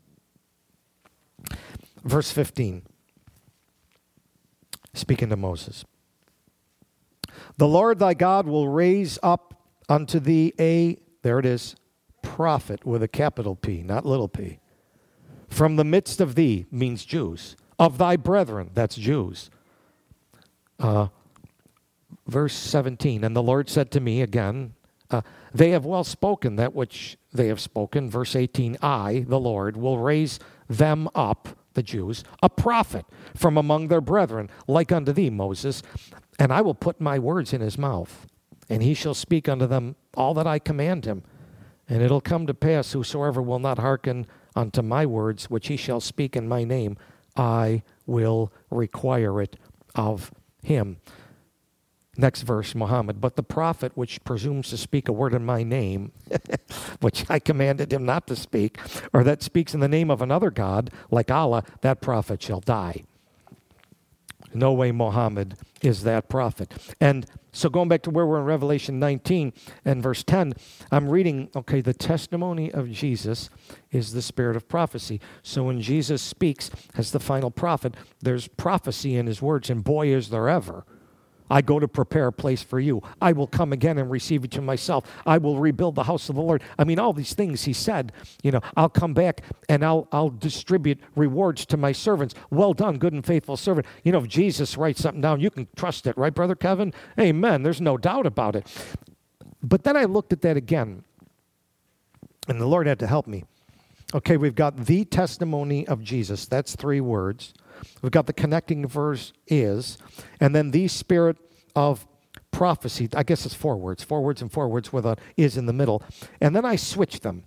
Verse fifteen. Speaking to Moses. The Lord thy God will raise up unto thee a, there it is, prophet with a capital P, not little p. From the midst of thee, means Jews. Of thy brethren, that's Jews. Uh, verse seventeen, and the Lord said to me again, uh, they have well spoken that which they have spoken. Verse eighteen, I, the Lord, will raise them up, the Jews, a prophet from among their brethren, like unto thee, Moses, and I will put my words in his mouth, and he shall speak unto them all that I command him. And it'll come to pass, whosoever will not hearken unto my words, which he shall speak in my name, I will require it of him. Next verse, Muhammad. But the prophet which presumes to speak a word in my name, which I commanded him not to speak, or that speaks in the name of another God, like Allah, that prophet shall die. No way Muhammad is that prophet. And so going back to where we're in Revelation nineteen and verse ten, I'm reading, okay, the testimony of Jesus is the spirit of prophecy. So when Jesus speaks as the final prophet, there's prophecy in his words, and boy, is there ever. I go to prepare a place for you. I will come again and receive you to myself. I will rebuild the house of the Lord. I mean, all these things he said, you know, I'll come back and I'll I'll distribute rewards to my servants. Well done, good and faithful servant. You know, if Jesus writes something down, you can trust it, right, Brother Kevin? Amen. There's no doubt about it. But then I looked at that again, and the Lord had to help me. Okay, we've got the testimony of Jesus. That's three words. We've got the connecting verse is, and then the spirit of prophecy. I guess it's four words, four words and four words with a is in the middle. And then I switched them.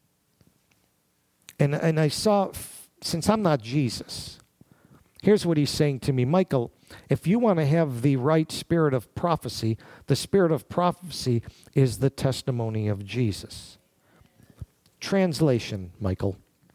And, and I saw, since I'm not Jesus, here's what he's saying to me. Michael, if you want to have the right spirit of prophecy, the spirit of prophecy is the testimony of Jesus. Translation, Michael.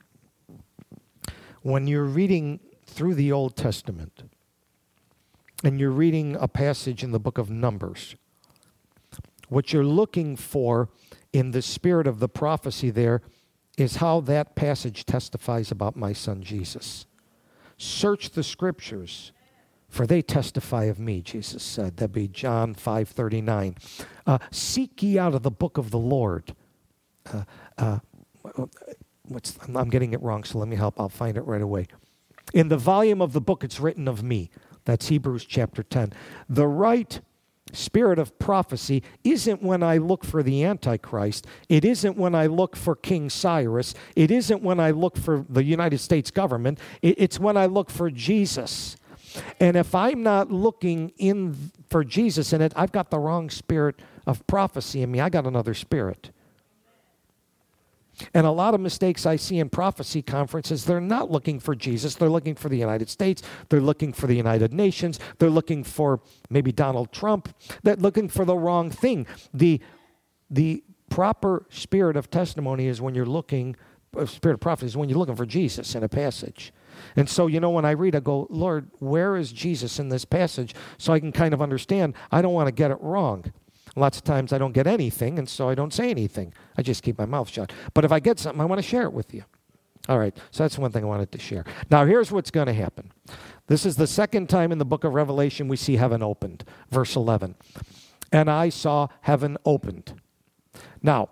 When you're reading through the Old Testament, and you're reading a passage in the book of Numbers, what you're looking for in the spirit of the prophecy there is how that passage testifies about my son Jesus. Search the scriptures For they testify of me, Jesus said. That'd be John five thirty-nine. Uh, Seek ye out of the book of the Lord. Uh, uh, what's, I'm getting it wrong, so let me help. I'll find it right away. In the volume of the book, it's written of me. That's Hebrews chapter ten. The right spirit of prophecy isn't when I look for the Antichrist. It isn't when I look for King Cyrus. It isn't when I look for the United States government. It, it's when I look for Jesus. And if I'm not looking in for Jesus in it, I've got the wrong spirit of prophecy in me. I got another spirit. And a lot of mistakes I see in prophecy conferences, they're not looking for Jesus. They're looking for the United States. They're looking for the United Nations. They're looking for maybe Donald Trump. They're looking for the wrong thing. The, the proper spirit of testimony is when you're looking, uh, spirit of prophecy is when you're looking for Jesus in a passage. And so, you know, when I read, I go, Lord, where is Jesus in this passage? So I can kind of understand. I don't want to get it wrong. Lots of times I don't get anything, and so I don't say anything. I just keep my mouth shut. But if I get something, I want to share it with you. All right, so that's one thing I wanted to share. Now, here's what's going to happen. This is the second time in the book of Revelation we see heaven opened. Verse eleven. And I saw heaven opened. Now,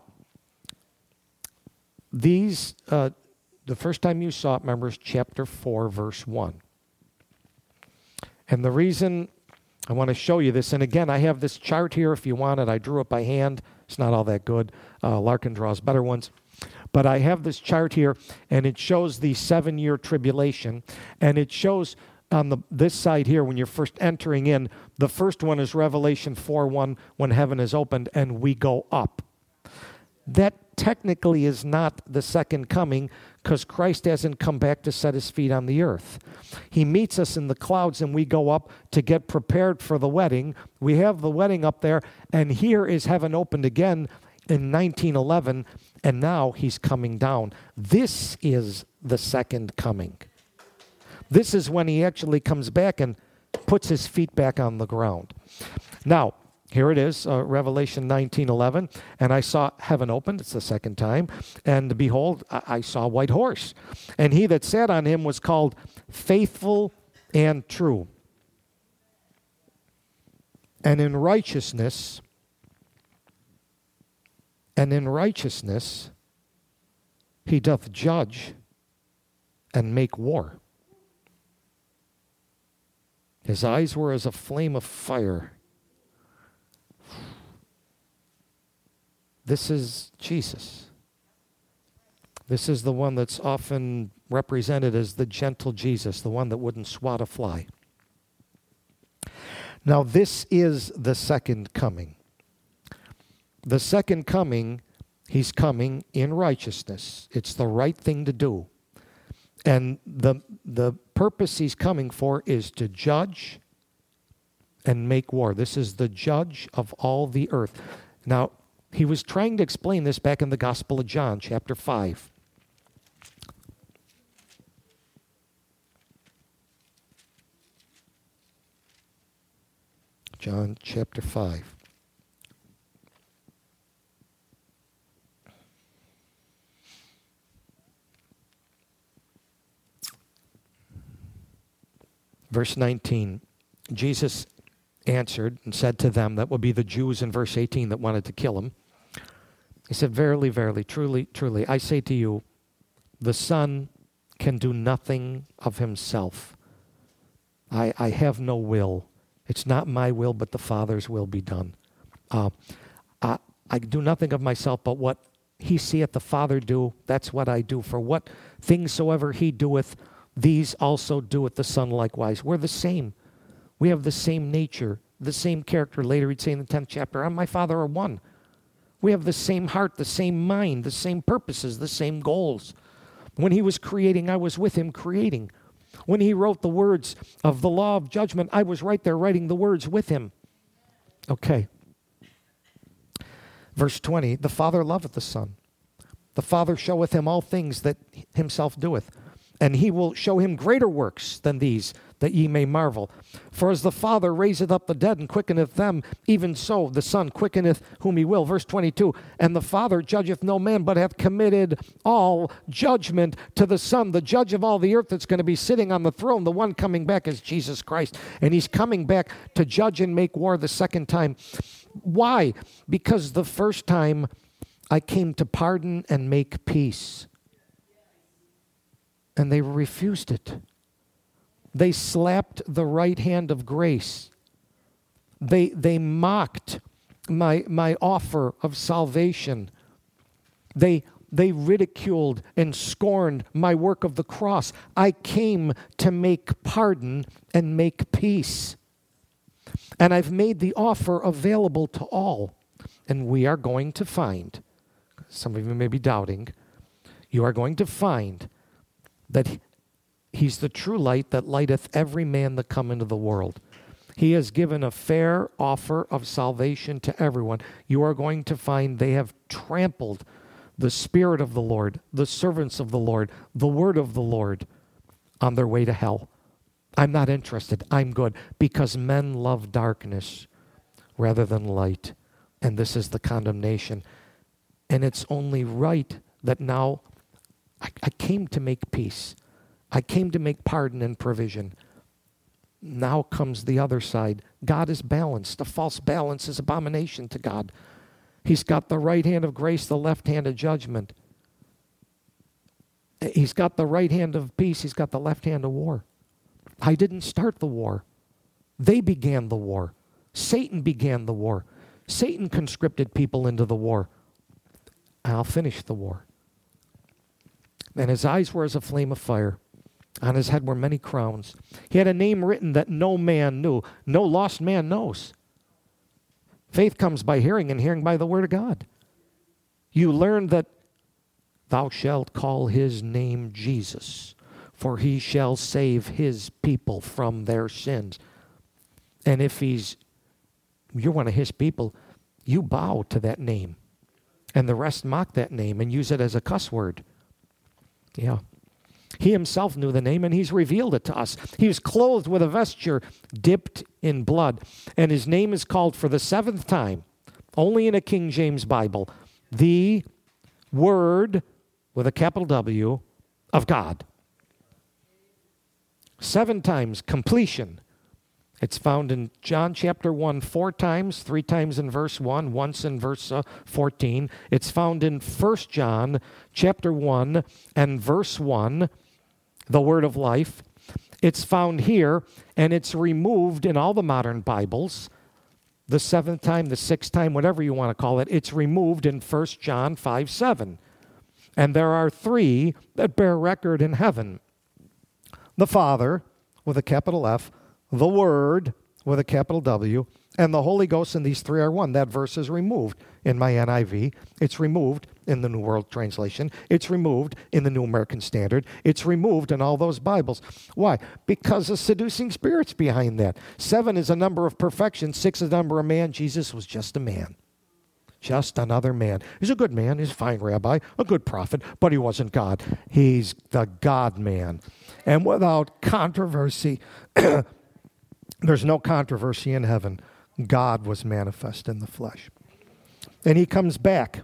these, uh, the first time you saw it, remember, is chapter four, verse one. And the reason I want to show you this, and again, I have this chart here if you want it. I drew it by hand. It's not all that good. Uh, Larkin draws better ones. But I have this chart here, and it shows the seven-year tribulation, and it shows on the this side here, when you're first entering in, the first one is Revelation four one, when heaven is opened, and we go up. That technically is not the second coming, because Christ hasn't come back to set his feet on the earth. He meets us in the clouds, and we go up to get prepared for the wedding. We have the wedding up there, and here is heaven opened again in nineteen eleven, and now he's coming down. This is the second coming. This is when he actually comes back and puts his feet back on the ground. Now, here it is, uh, Revelation nineteen eleven. And I saw heaven opened. It's the second time. And behold, I, I saw a white horse. And he that sat on him was called Faithful and True. And in righteousness, and in righteousness, he doth judge and make war. His eyes were as a flame of fire. This is Jesus. This is the one that's often represented as the gentle Jesus, the one that wouldn't swat a fly. Now, this is the second coming. The second coming, he's coming in righteousness. It's the right thing to do. And the, the purpose he's coming for is to judge and make war. This is the judge of all the earth. Now, he was trying to explain this back in the Gospel of John, chapter five. John chapter five. Verse nineteen, Jesus answered and said to them, that would be the Jews in verse eighteen that wanted to kill him. He said, verily, verily, truly, truly, I say to you, the Son can do nothing of himself. I, I have no will. It's not my will, but the Father's will be done. Uh, I, I do nothing of myself, but what he seeth the Father do, that's what I do. For what things soever he doeth, these also doeth the Son likewise. We're the same. We have the same nature, the same character. Later he'd say in the tenth chapter, I and my Father are one. We have the same heart, the same mind, the same purposes, the same goals. When he was creating, I was with him creating. When he wrote the words of the law of judgment, I was right there writing the words with him. Okay. Verse twenty, the Father loveth the Son. The Father showeth him all things that himself doeth. and he will show him greater works than these, that ye may marvel. For as the Father raiseth up the dead and quickeneth them, even so the Son quickeneth whom he will. Verse twenty-two, and the Father judgeth no man, but hath committed all judgment to the Son, the judge of all the earth, that's going to be sitting on the throne. The one coming back is Jesus Christ, and he's coming back to judge and make war the second time. Why? Because the first time I came to pardon and make peace, and they refused it. They slapped the right hand of grace. They they mocked my my offer of salvation. They they ridiculed and scorned my work of the cross. I came to make pardon and make peace. And I've made the offer available to all. And we are going to find, some of you may be doubting, you are going to find that he's the true light that lighteth every man that come into the world. He has given a fair offer of salvation to everyone. You are going to find they have trampled the Spirit of the Lord, the servants of the Lord, the word of the Lord on their way to hell. I'm not interested. I'm good, because men love darkness rather than light. And this is the condemnation. And it's only right that now I, I came to make peace. I came to make pardon and provision. Now comes the other side. God is balanced. A false balance is abomination to God. He's got the right hand of grace, the left hand of judgment. He's got the right hand of peace. He's got the left hand of war. I didn't start the war. They began the war. Satan began the war. Satan conscripted people into the war. I'll finish the war. And his eyes were as a flame of fire. On his head were many crowns. He had a name written that no man knew. No lost man knows. Faith comes by hearing, and hearing by the word of God. You learn that thou shalt call his name Jesus, for he shall save his people from their sins. And if he's, you're one of his people, you bow to that name. And the rest mock that name and use it as a cuss word. Yeah. He himself knew the name, and he's revealed it to us. He was clothed with a vesture dipped in blood, and his name is called for the seventh time, only in a King James Bible, the Word, with a capital W, of God. Seven times, completion. It's found in John chapter one four times, three times in verse one, once in verse uh, fourteen. It's found in First John chapter one and verse one, the word of life. It's found here, and it's removed in all the modern Bibles. The seventh time, the sixth time, whatever you want to call it, it's removed in First John five seven. And there are three that bear record in heaven. The Father, with a capital F, the Word, with a capital W, and the Holy Ghost, and these three are one. That verse is removed in my N I V. It's removed in the New World Translation. It's removed in the New American Standard. It's removed in all those Bibles. Why? Because of seducing spirits behind that. Seven is a number of perfection. Six is a number of man. Jesus was just a man. Just another man. He's a good man. He's a fine rabbi, a good prophet, but he wasn't God. He's the God-man. And without controversy, there's no controversy in heaven. God was manifest in the flesh. And he comes back.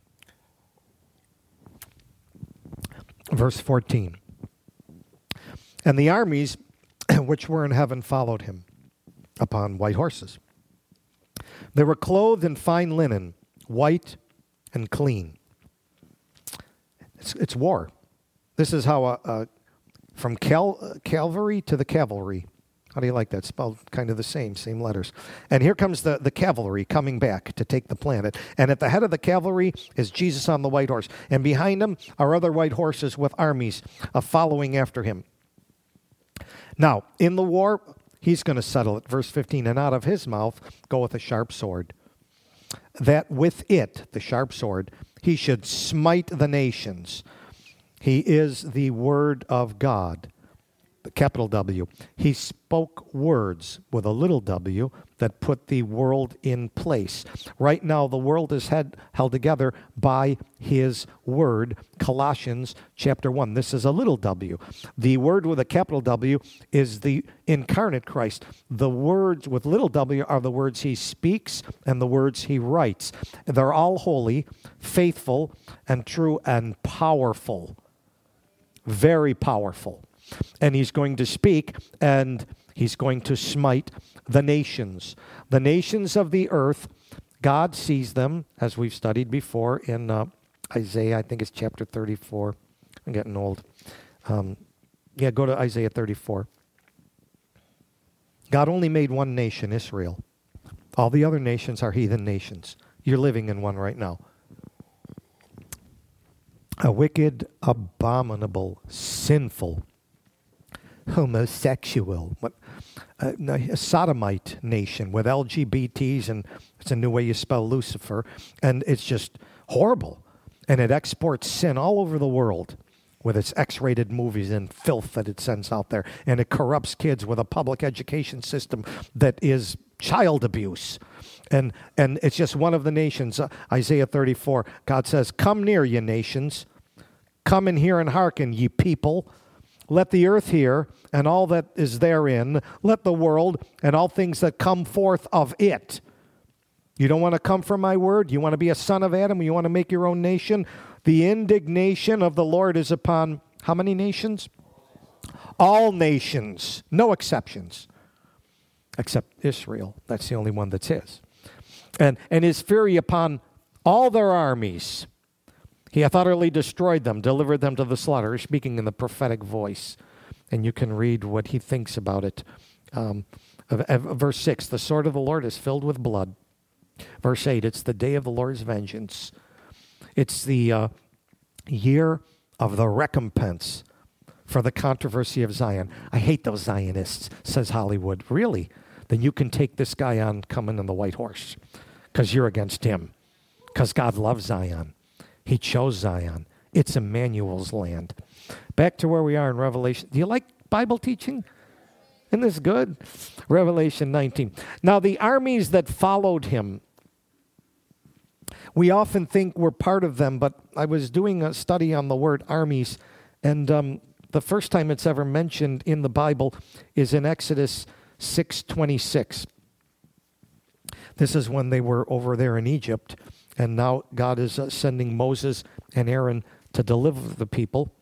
Verse fourteen. And the armies which were in heaven followed him upon white horses. They were clothed in fine linen, white and clean. It's, it's war. This is how, a, a, from cal, Calvary to the cavalry. How do you like that? Spelled kind of the same, same letters. And here comes the, the cavalry coming back to take the planet. And at the head of the cavalry is Jesus on the white horse. And behind him are other white horses with armies uh, following after him. Now, in the war, he's going to settle it. Verse fifteen, and out of his mouth goeth a sharp sword, that with it, the sharp sword, he should smite the nations. He is the word of God. The capital W. He spoke words with a little w that put the world in place. Right now, the world is head, held together by his word, Colossians chapter one. This is a little w. The word with a capital W is the incarnate Christ. The words with little w are the words he speaks and the words he writes. They're all holy, faithful, and true and powerful. Very powerful. And he's going to speak, and he's going to smite the nations. The nations of the earth, God sees them, as we've studied before in uh, Isaiah, I think it's chapter thirty-four. I'm getting old. Um, yeah, go to Isaiah thirty-four. God only made one nation, Israel. All the other nations are heathen nations. You're living in one right now. A wicked, abominable, sinful, homosexual, what, uh, a sodomite nation with L G B Ts, and it's a new way you spell Lucifer, and it's just horrible. And it exports sin all over the world with its X-rated movies and filth that it sends out there. And it corrupts kids with a public education system that is child abuse. And and it's just one of the nations. Uh, Isaiah thirty-four, God says, "Come near, ye nations. Come and hear and hearken, ye people. Let the earth hear, and all that is therein. Let the world, and all things that come forth of it." You don't want to come from my word? You want to be a son of Adam? You want to make your own nation? The indignation of the Lord is upon how many nations? All nations. No exceptions. Except Israel. That's the only one that's his. And, and his fury upon all their armies. He hath utterly destroyed them, delivered them to the slaughter. He's speaking in the prophetic voice. And you can read what he thinks about it. Um, verse six, the sword of the Lord is filled with blood. Verse eight, it's the day of the Lord's vengeance. It's the uh, year of the recompense for the controversy of Zion. I hate those Zionists, says Hollywood. Really? Then you can take this guy on coming on the white horse because you're against him. Because God loves Zion. He chose Zion. It's Emmanuel's land. Back to where we are in Revelation. Do you like Bible teaching? Isn't this good? Revelation nineteen. Now the armies that followed him, we often think we're part of them, but I was doing a study on the word armies, and um, the first time it's ever mentioned in the Bible is in Exodus six twenty-six. This is when they were over there in Egypt, and now God is uh, sending Moses and Aaron to deliver the people.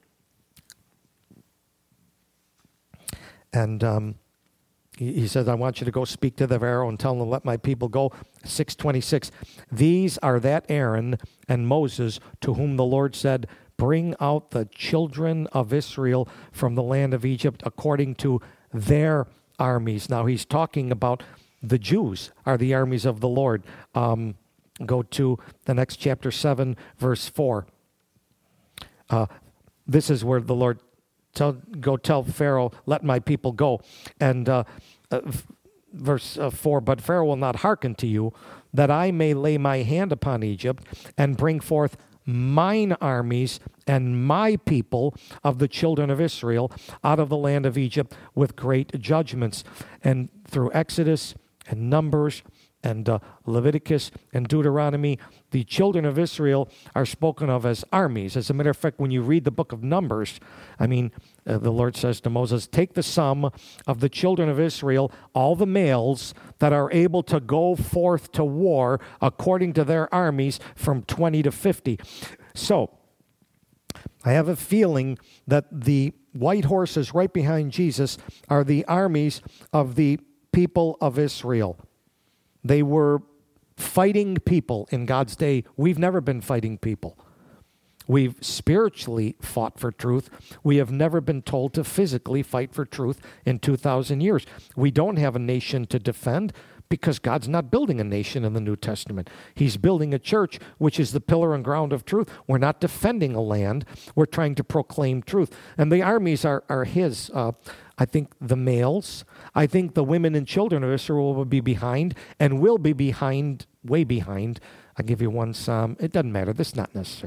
And um, he, he says, I want you to go speak to the Pharaoh and tell him to let my people go. six twenty-six. These are that Aaron and Moses to whom the Lord said, bring out the children of Israel from the land of Egypt according to their armies. Now he's talking about the Jews are the armies of the Lord. Um, go to the next chapter seven, verse four. Uh, this is where the Lord Tell, go tell Pharaoh, let my people go. And uh, uh, verse uh, four, but Pharaoh will not hearken to you, that I may lay my hand upon Egypt and bring forth mine armies and my people of the children of Israel out of the land of Egypt with great judgments. And through Exodus and Numbers and uh, Leviticus and Deuteronomy, the children of Israel are spoken of as armies. As a matter of fact, when you read the book of Numbers, I mean, uh, the Lord says to Moses, take the sum of the children of Israel, all the males that are able to go forth to war according to their armies from twenty to fifty. So, I have a feeling that the white horses right behind Jesus are the armies of the people of Israel. They were fighting people in God's day. We've never been fighting people. We've spiritually fought for truth. We have never been told to physically fight for truth in two thousand years. We don't have a nation to defend because God's not building a nation in the New Testament. He's building a church, which is the pillar and ground of truth. We're not defending a land. We're trying to proclaim truth. And the armies are, are his. Uh, I think the males, I think the women and children of Israel will be behind and will be behind, way behind. I'll give you one psalm. It doesn't matter. This is not necessary.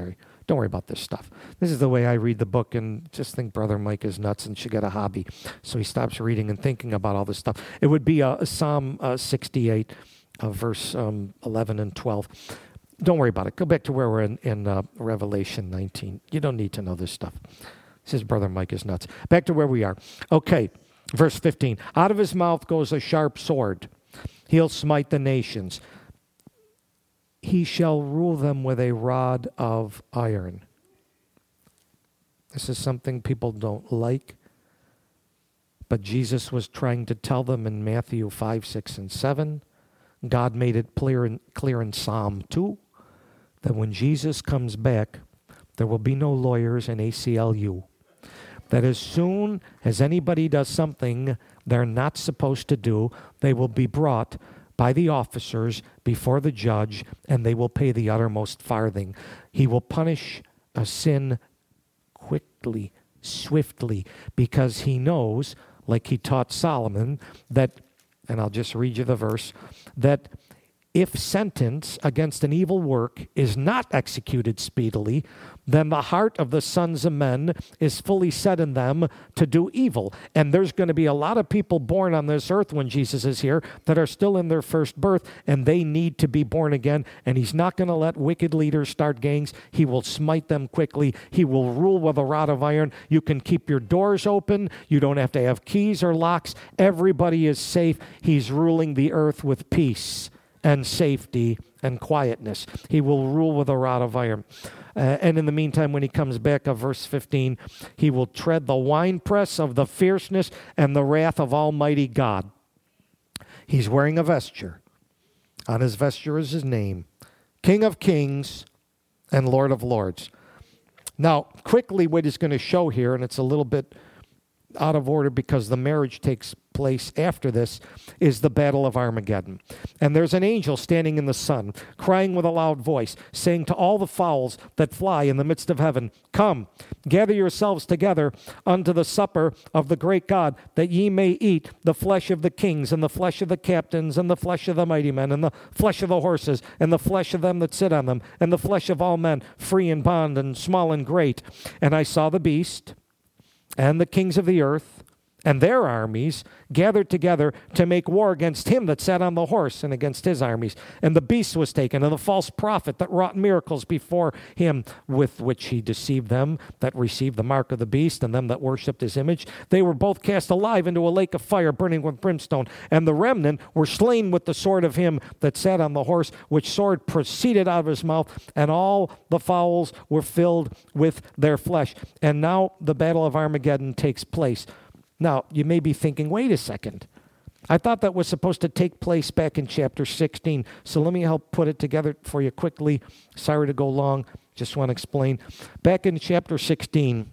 Don't worry about this stuff. This is the way I read the book and just think Brother Mike is nuts and should get a hobby. So he stops reading and thinking about all this stuff. It would be uh, Psalm uh, sixty-eight, uh, verse um, eleven and twelve. Don't worry about it. Go back to where we're in, in uh, Revelation nineteen. You don't need to know this stuff. Says Brother Mike is nuts. Back to where we are. Okay, verse fifteen. Out of his mouth goes a sharp sword. He'll smite the nations. He shall rule them with a rod of iron. This is something people don't like. But Jesus was trying to tell them in Matthew five, six, and seven. God made it clear in, clear in Psalm two that when Jesus comes back, there will be no lawyers and A C L U. That as soon as anybody does something they're not supposed to do, they will be brought by the officers before the judge, and they will pay the uttermost farthing. He will punish a sin quickly, swiftly, because he knows, like he taught Solomon, that, and I'll just read you the verse, that if sentence against an evil work is not executed speedily, then the heart of the sons of men is fully set in them to do evil. And there's going to be a lot of people born on this earth when Jesus is here that are still in their first birth, and they need to be born again. And he's not going to let wicked leaders start gangs. He will smite them quickly. He will rule with a rod of iron. You can keep your doors open. You don't have to have keys or locks. Everybody is safe. He's ruling the earth with peace and safety and quietness. He will rule with a rod of iron. Uh, and in the meantime, when he comes back, of verse fifteen, he will tread the winepress of the fierceness and the wrath of Almighty God. He's wearing a vesture. On his vesture is his name, King of Kings and Lord of Lords. Now, quickly, what he's going to show here, and it's a little bit out of order because the marriage takes place after this, is the Battle of Armageddon. And there's an angel standing in the sun, crying with a loud voice, saying to all the fowls that fly in the midst of heaven, "Come, gather yourselves together unto the supper of the great God, that ye may eat the flesh of the kings, and the flesh of the captains, and the flesh of the mighty men, and the flesh of the horses, and the flesh of them that sit on them, and the flesh of all men, free and bond, and small and great. And I saw the beast, and the kings of the earth, and their armies gathered together to make war against him that sat on the horse and against his armies. And the beast was taken, and the false prophet that wrought miracles before him, with which he deceived them that received the mark of the beast and them that worshipped his image. They were both cast alive into a lake of fire burning with brimstone. And the remnant were slain with the sword of him that sat on the horse, which sword proceeded out of his mouth, and all the fowls were filled with their flesh." And now the Battle of Armageddon takes place. Now, you may be thinking, wait a second. I thought that was supposed to take place back in chapter sixteen. So let me help put it together for you quickly. Sorry to go long. Just want to explain. Back in chapter sixteen,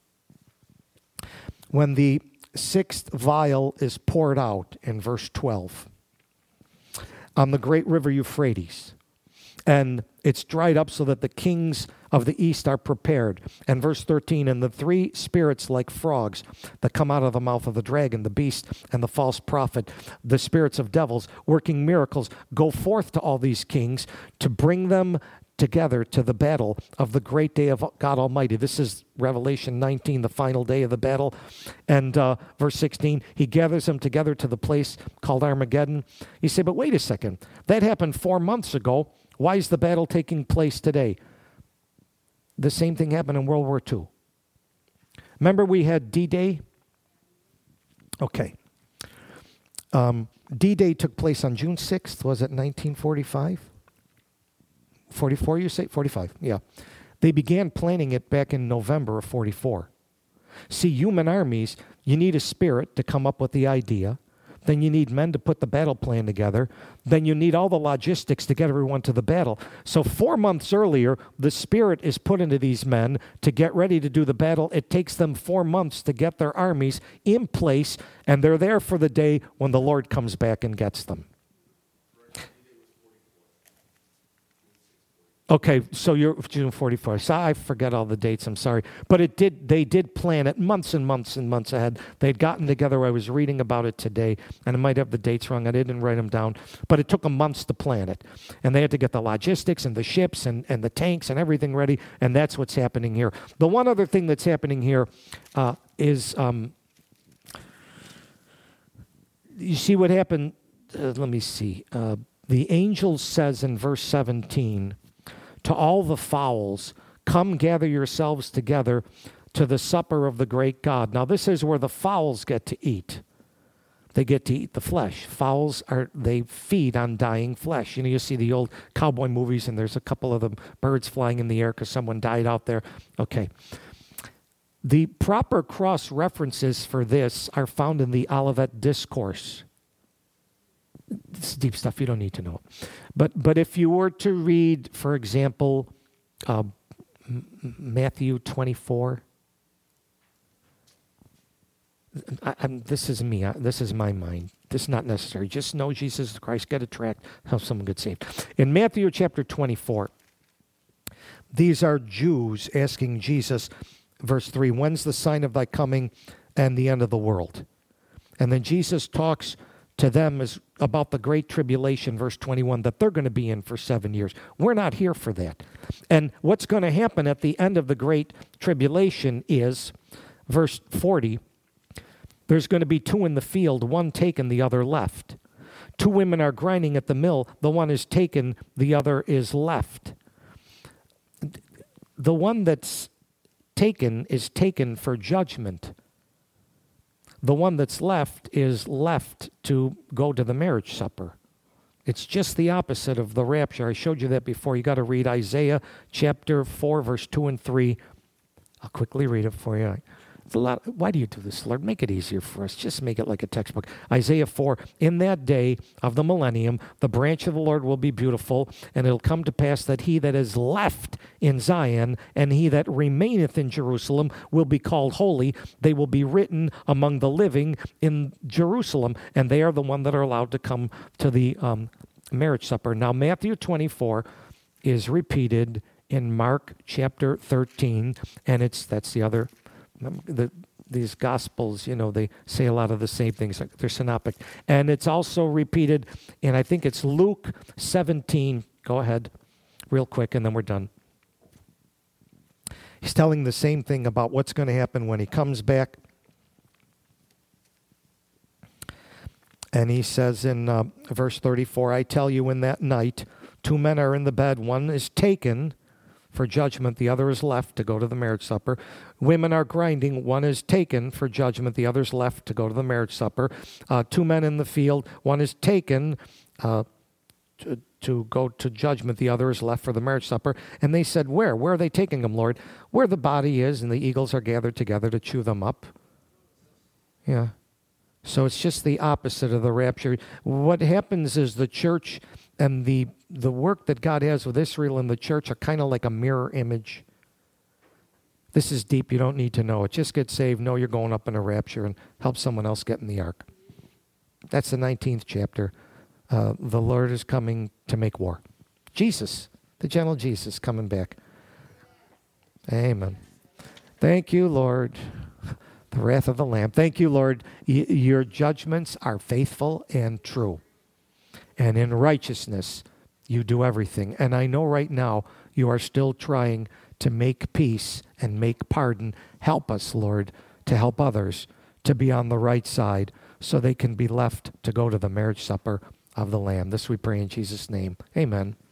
when the sixth vial is poured out in verse twelve on the great river Euphrates, and it's dried up so that the kings of the east are prepared. And verse thirteen, "And the three spirits like frogs that come out of the mouth of the dragon, the beast, and the false prophet, the spirits of devils, working miracles, go forth to all these kings to bring them together to the battle of the great day of God Almighty." This is Revelation nineteen, the final day of the battle. And uh, verse sixteen, "He gathers them together to the place called Armageddon." You say, but wait a second. That happened four months ago. Why is the battle taking place today? The same thing happened in World War Two. Remember we had D-Day? Okay. Um, D-Day took place on June sixth. Was it nineteen forty-five? forty-four, you say? forty-five, yeah. They began planning it back in November of forty-four. See, human armies, you need a spirit to come up with the idea. Then you need men to put the battle plan together. Then you need all the logistics to get everyone to the battle. So four months earlier, the spirit is put into these men to get ready to do the battle. It takes them four months to get their armies in place, and they're there for the day when the Lord comes back and gets them. Okay, so you're June forty-four. So I forget all the dates, I'm sorry. But it did. They did plan it months and months and months ahead. They'd gotten together. I was reading about it today, and I might have the dates wrong. I didn't write them down. But it took them months to plan it. And they had to get the logistics and the ships and, and the tanks and everything ready, and that's what's happening here. The one other thing that's happening here uh, is, um, you see what happened? Uh, let me see. Uh, the angel says in verse seventeen, to all the fowls, come gather yourselves together to the supper of the great God. Now this is where the fowls get to eat. They get to eat the flesh. Fowls are, they feed on dying flesh. You know, you see the old cowboy movies and there's a couple of them birds flying in the air because someone died out there. Okay. The proper cross references for this are found in the Olivet Discourse. It's deep stuff. You don't need to know it. But, but if you were to read, for example, uh, M- Matthew twenty-four, I, I'm, this is me. I, this is my mind. This is not necessary. Just know Jesus Christ. Get a tract. Help someone get saved. In Matthew chapter twenty-four, these are Jews asking Jesus, verse three, when's the sign of thy coming and the end of the world? And then Jesus talks to them is about the great tribulation, verse twenty-one, that they're going to be in for seven years. We're not here for that. And what's going to happen at the end of the great tribulation is, verse forty, there's going to be two in the field, one taken, the other left. Two women are grinding at the mill, the one is taken, the other is left. The one that's taken is taken for judgment. The one that's left is left to go to the marriage supper. It's just the opposite of the rapture. I showed you that before. You got to read Isaiah chapter four, verse two and three. I'll quickly read it for you. It's a lot. Why do you do this, Lord? Make it easier for us. Just make it like a textbook. Isaiah four, in that day of the millennium, the branch of the Lord will be beautiful, and it'll come to pass that he that is left in Zion and he that remaineth in Jerusalem will be called holy. They will be written among the living in Jerusalem, and they are the one that are allowed to come to the um, marriage supper. Now, Matthew twenty-four is repeated in Mark chapter thirteen, and it's that's the other... The, these Gospels, you know, they say a lot of the same things. They're synoptic. And it's also repeated in, I think it's Luke seventeen. Go ahead, real quick, and then we're done. He's telling the same thing about what's going to happen when he comes back. And he says in uh, verse thirty-four, I tell you in that night, two men are in the bed, one is taken for judgment, the other is left to go to the marriage supper. Women are grinding, one is taken for judgment, the other is left to go to the marriage supper. Uh, two men in the field, one is taken uh, to, to go to judgment, the other is left for the marriage supper. And they said, where? Where are they taking them, Lord? Where the body is, and the eagles are gathered together to chew them up. Yeah. So it's just the opposite of the rapture. What happens is the church and the the work that God has with Israel and the church are kind of like a mirror image. This is deep. You don't need to know it. Just get saved. Know you're going up in a rapture and help someone else get in the ark. That's the nineteenth chapter. Uh, the Lord is coming to make war. Jesus, the gentle Jesus, coming back. Amen. Thank you, Lord. The wrath of the Lamb. Thank you, Lord. Y- your judgments are faithful and true. And in righteousness, you do everything. And I know right now you are still trying to make peace and make pardon. Help us, Lord, to help others to be on the right side so they can be left to go to the marriage supper of the Lamb. This we pray in Jesus' name. Amen.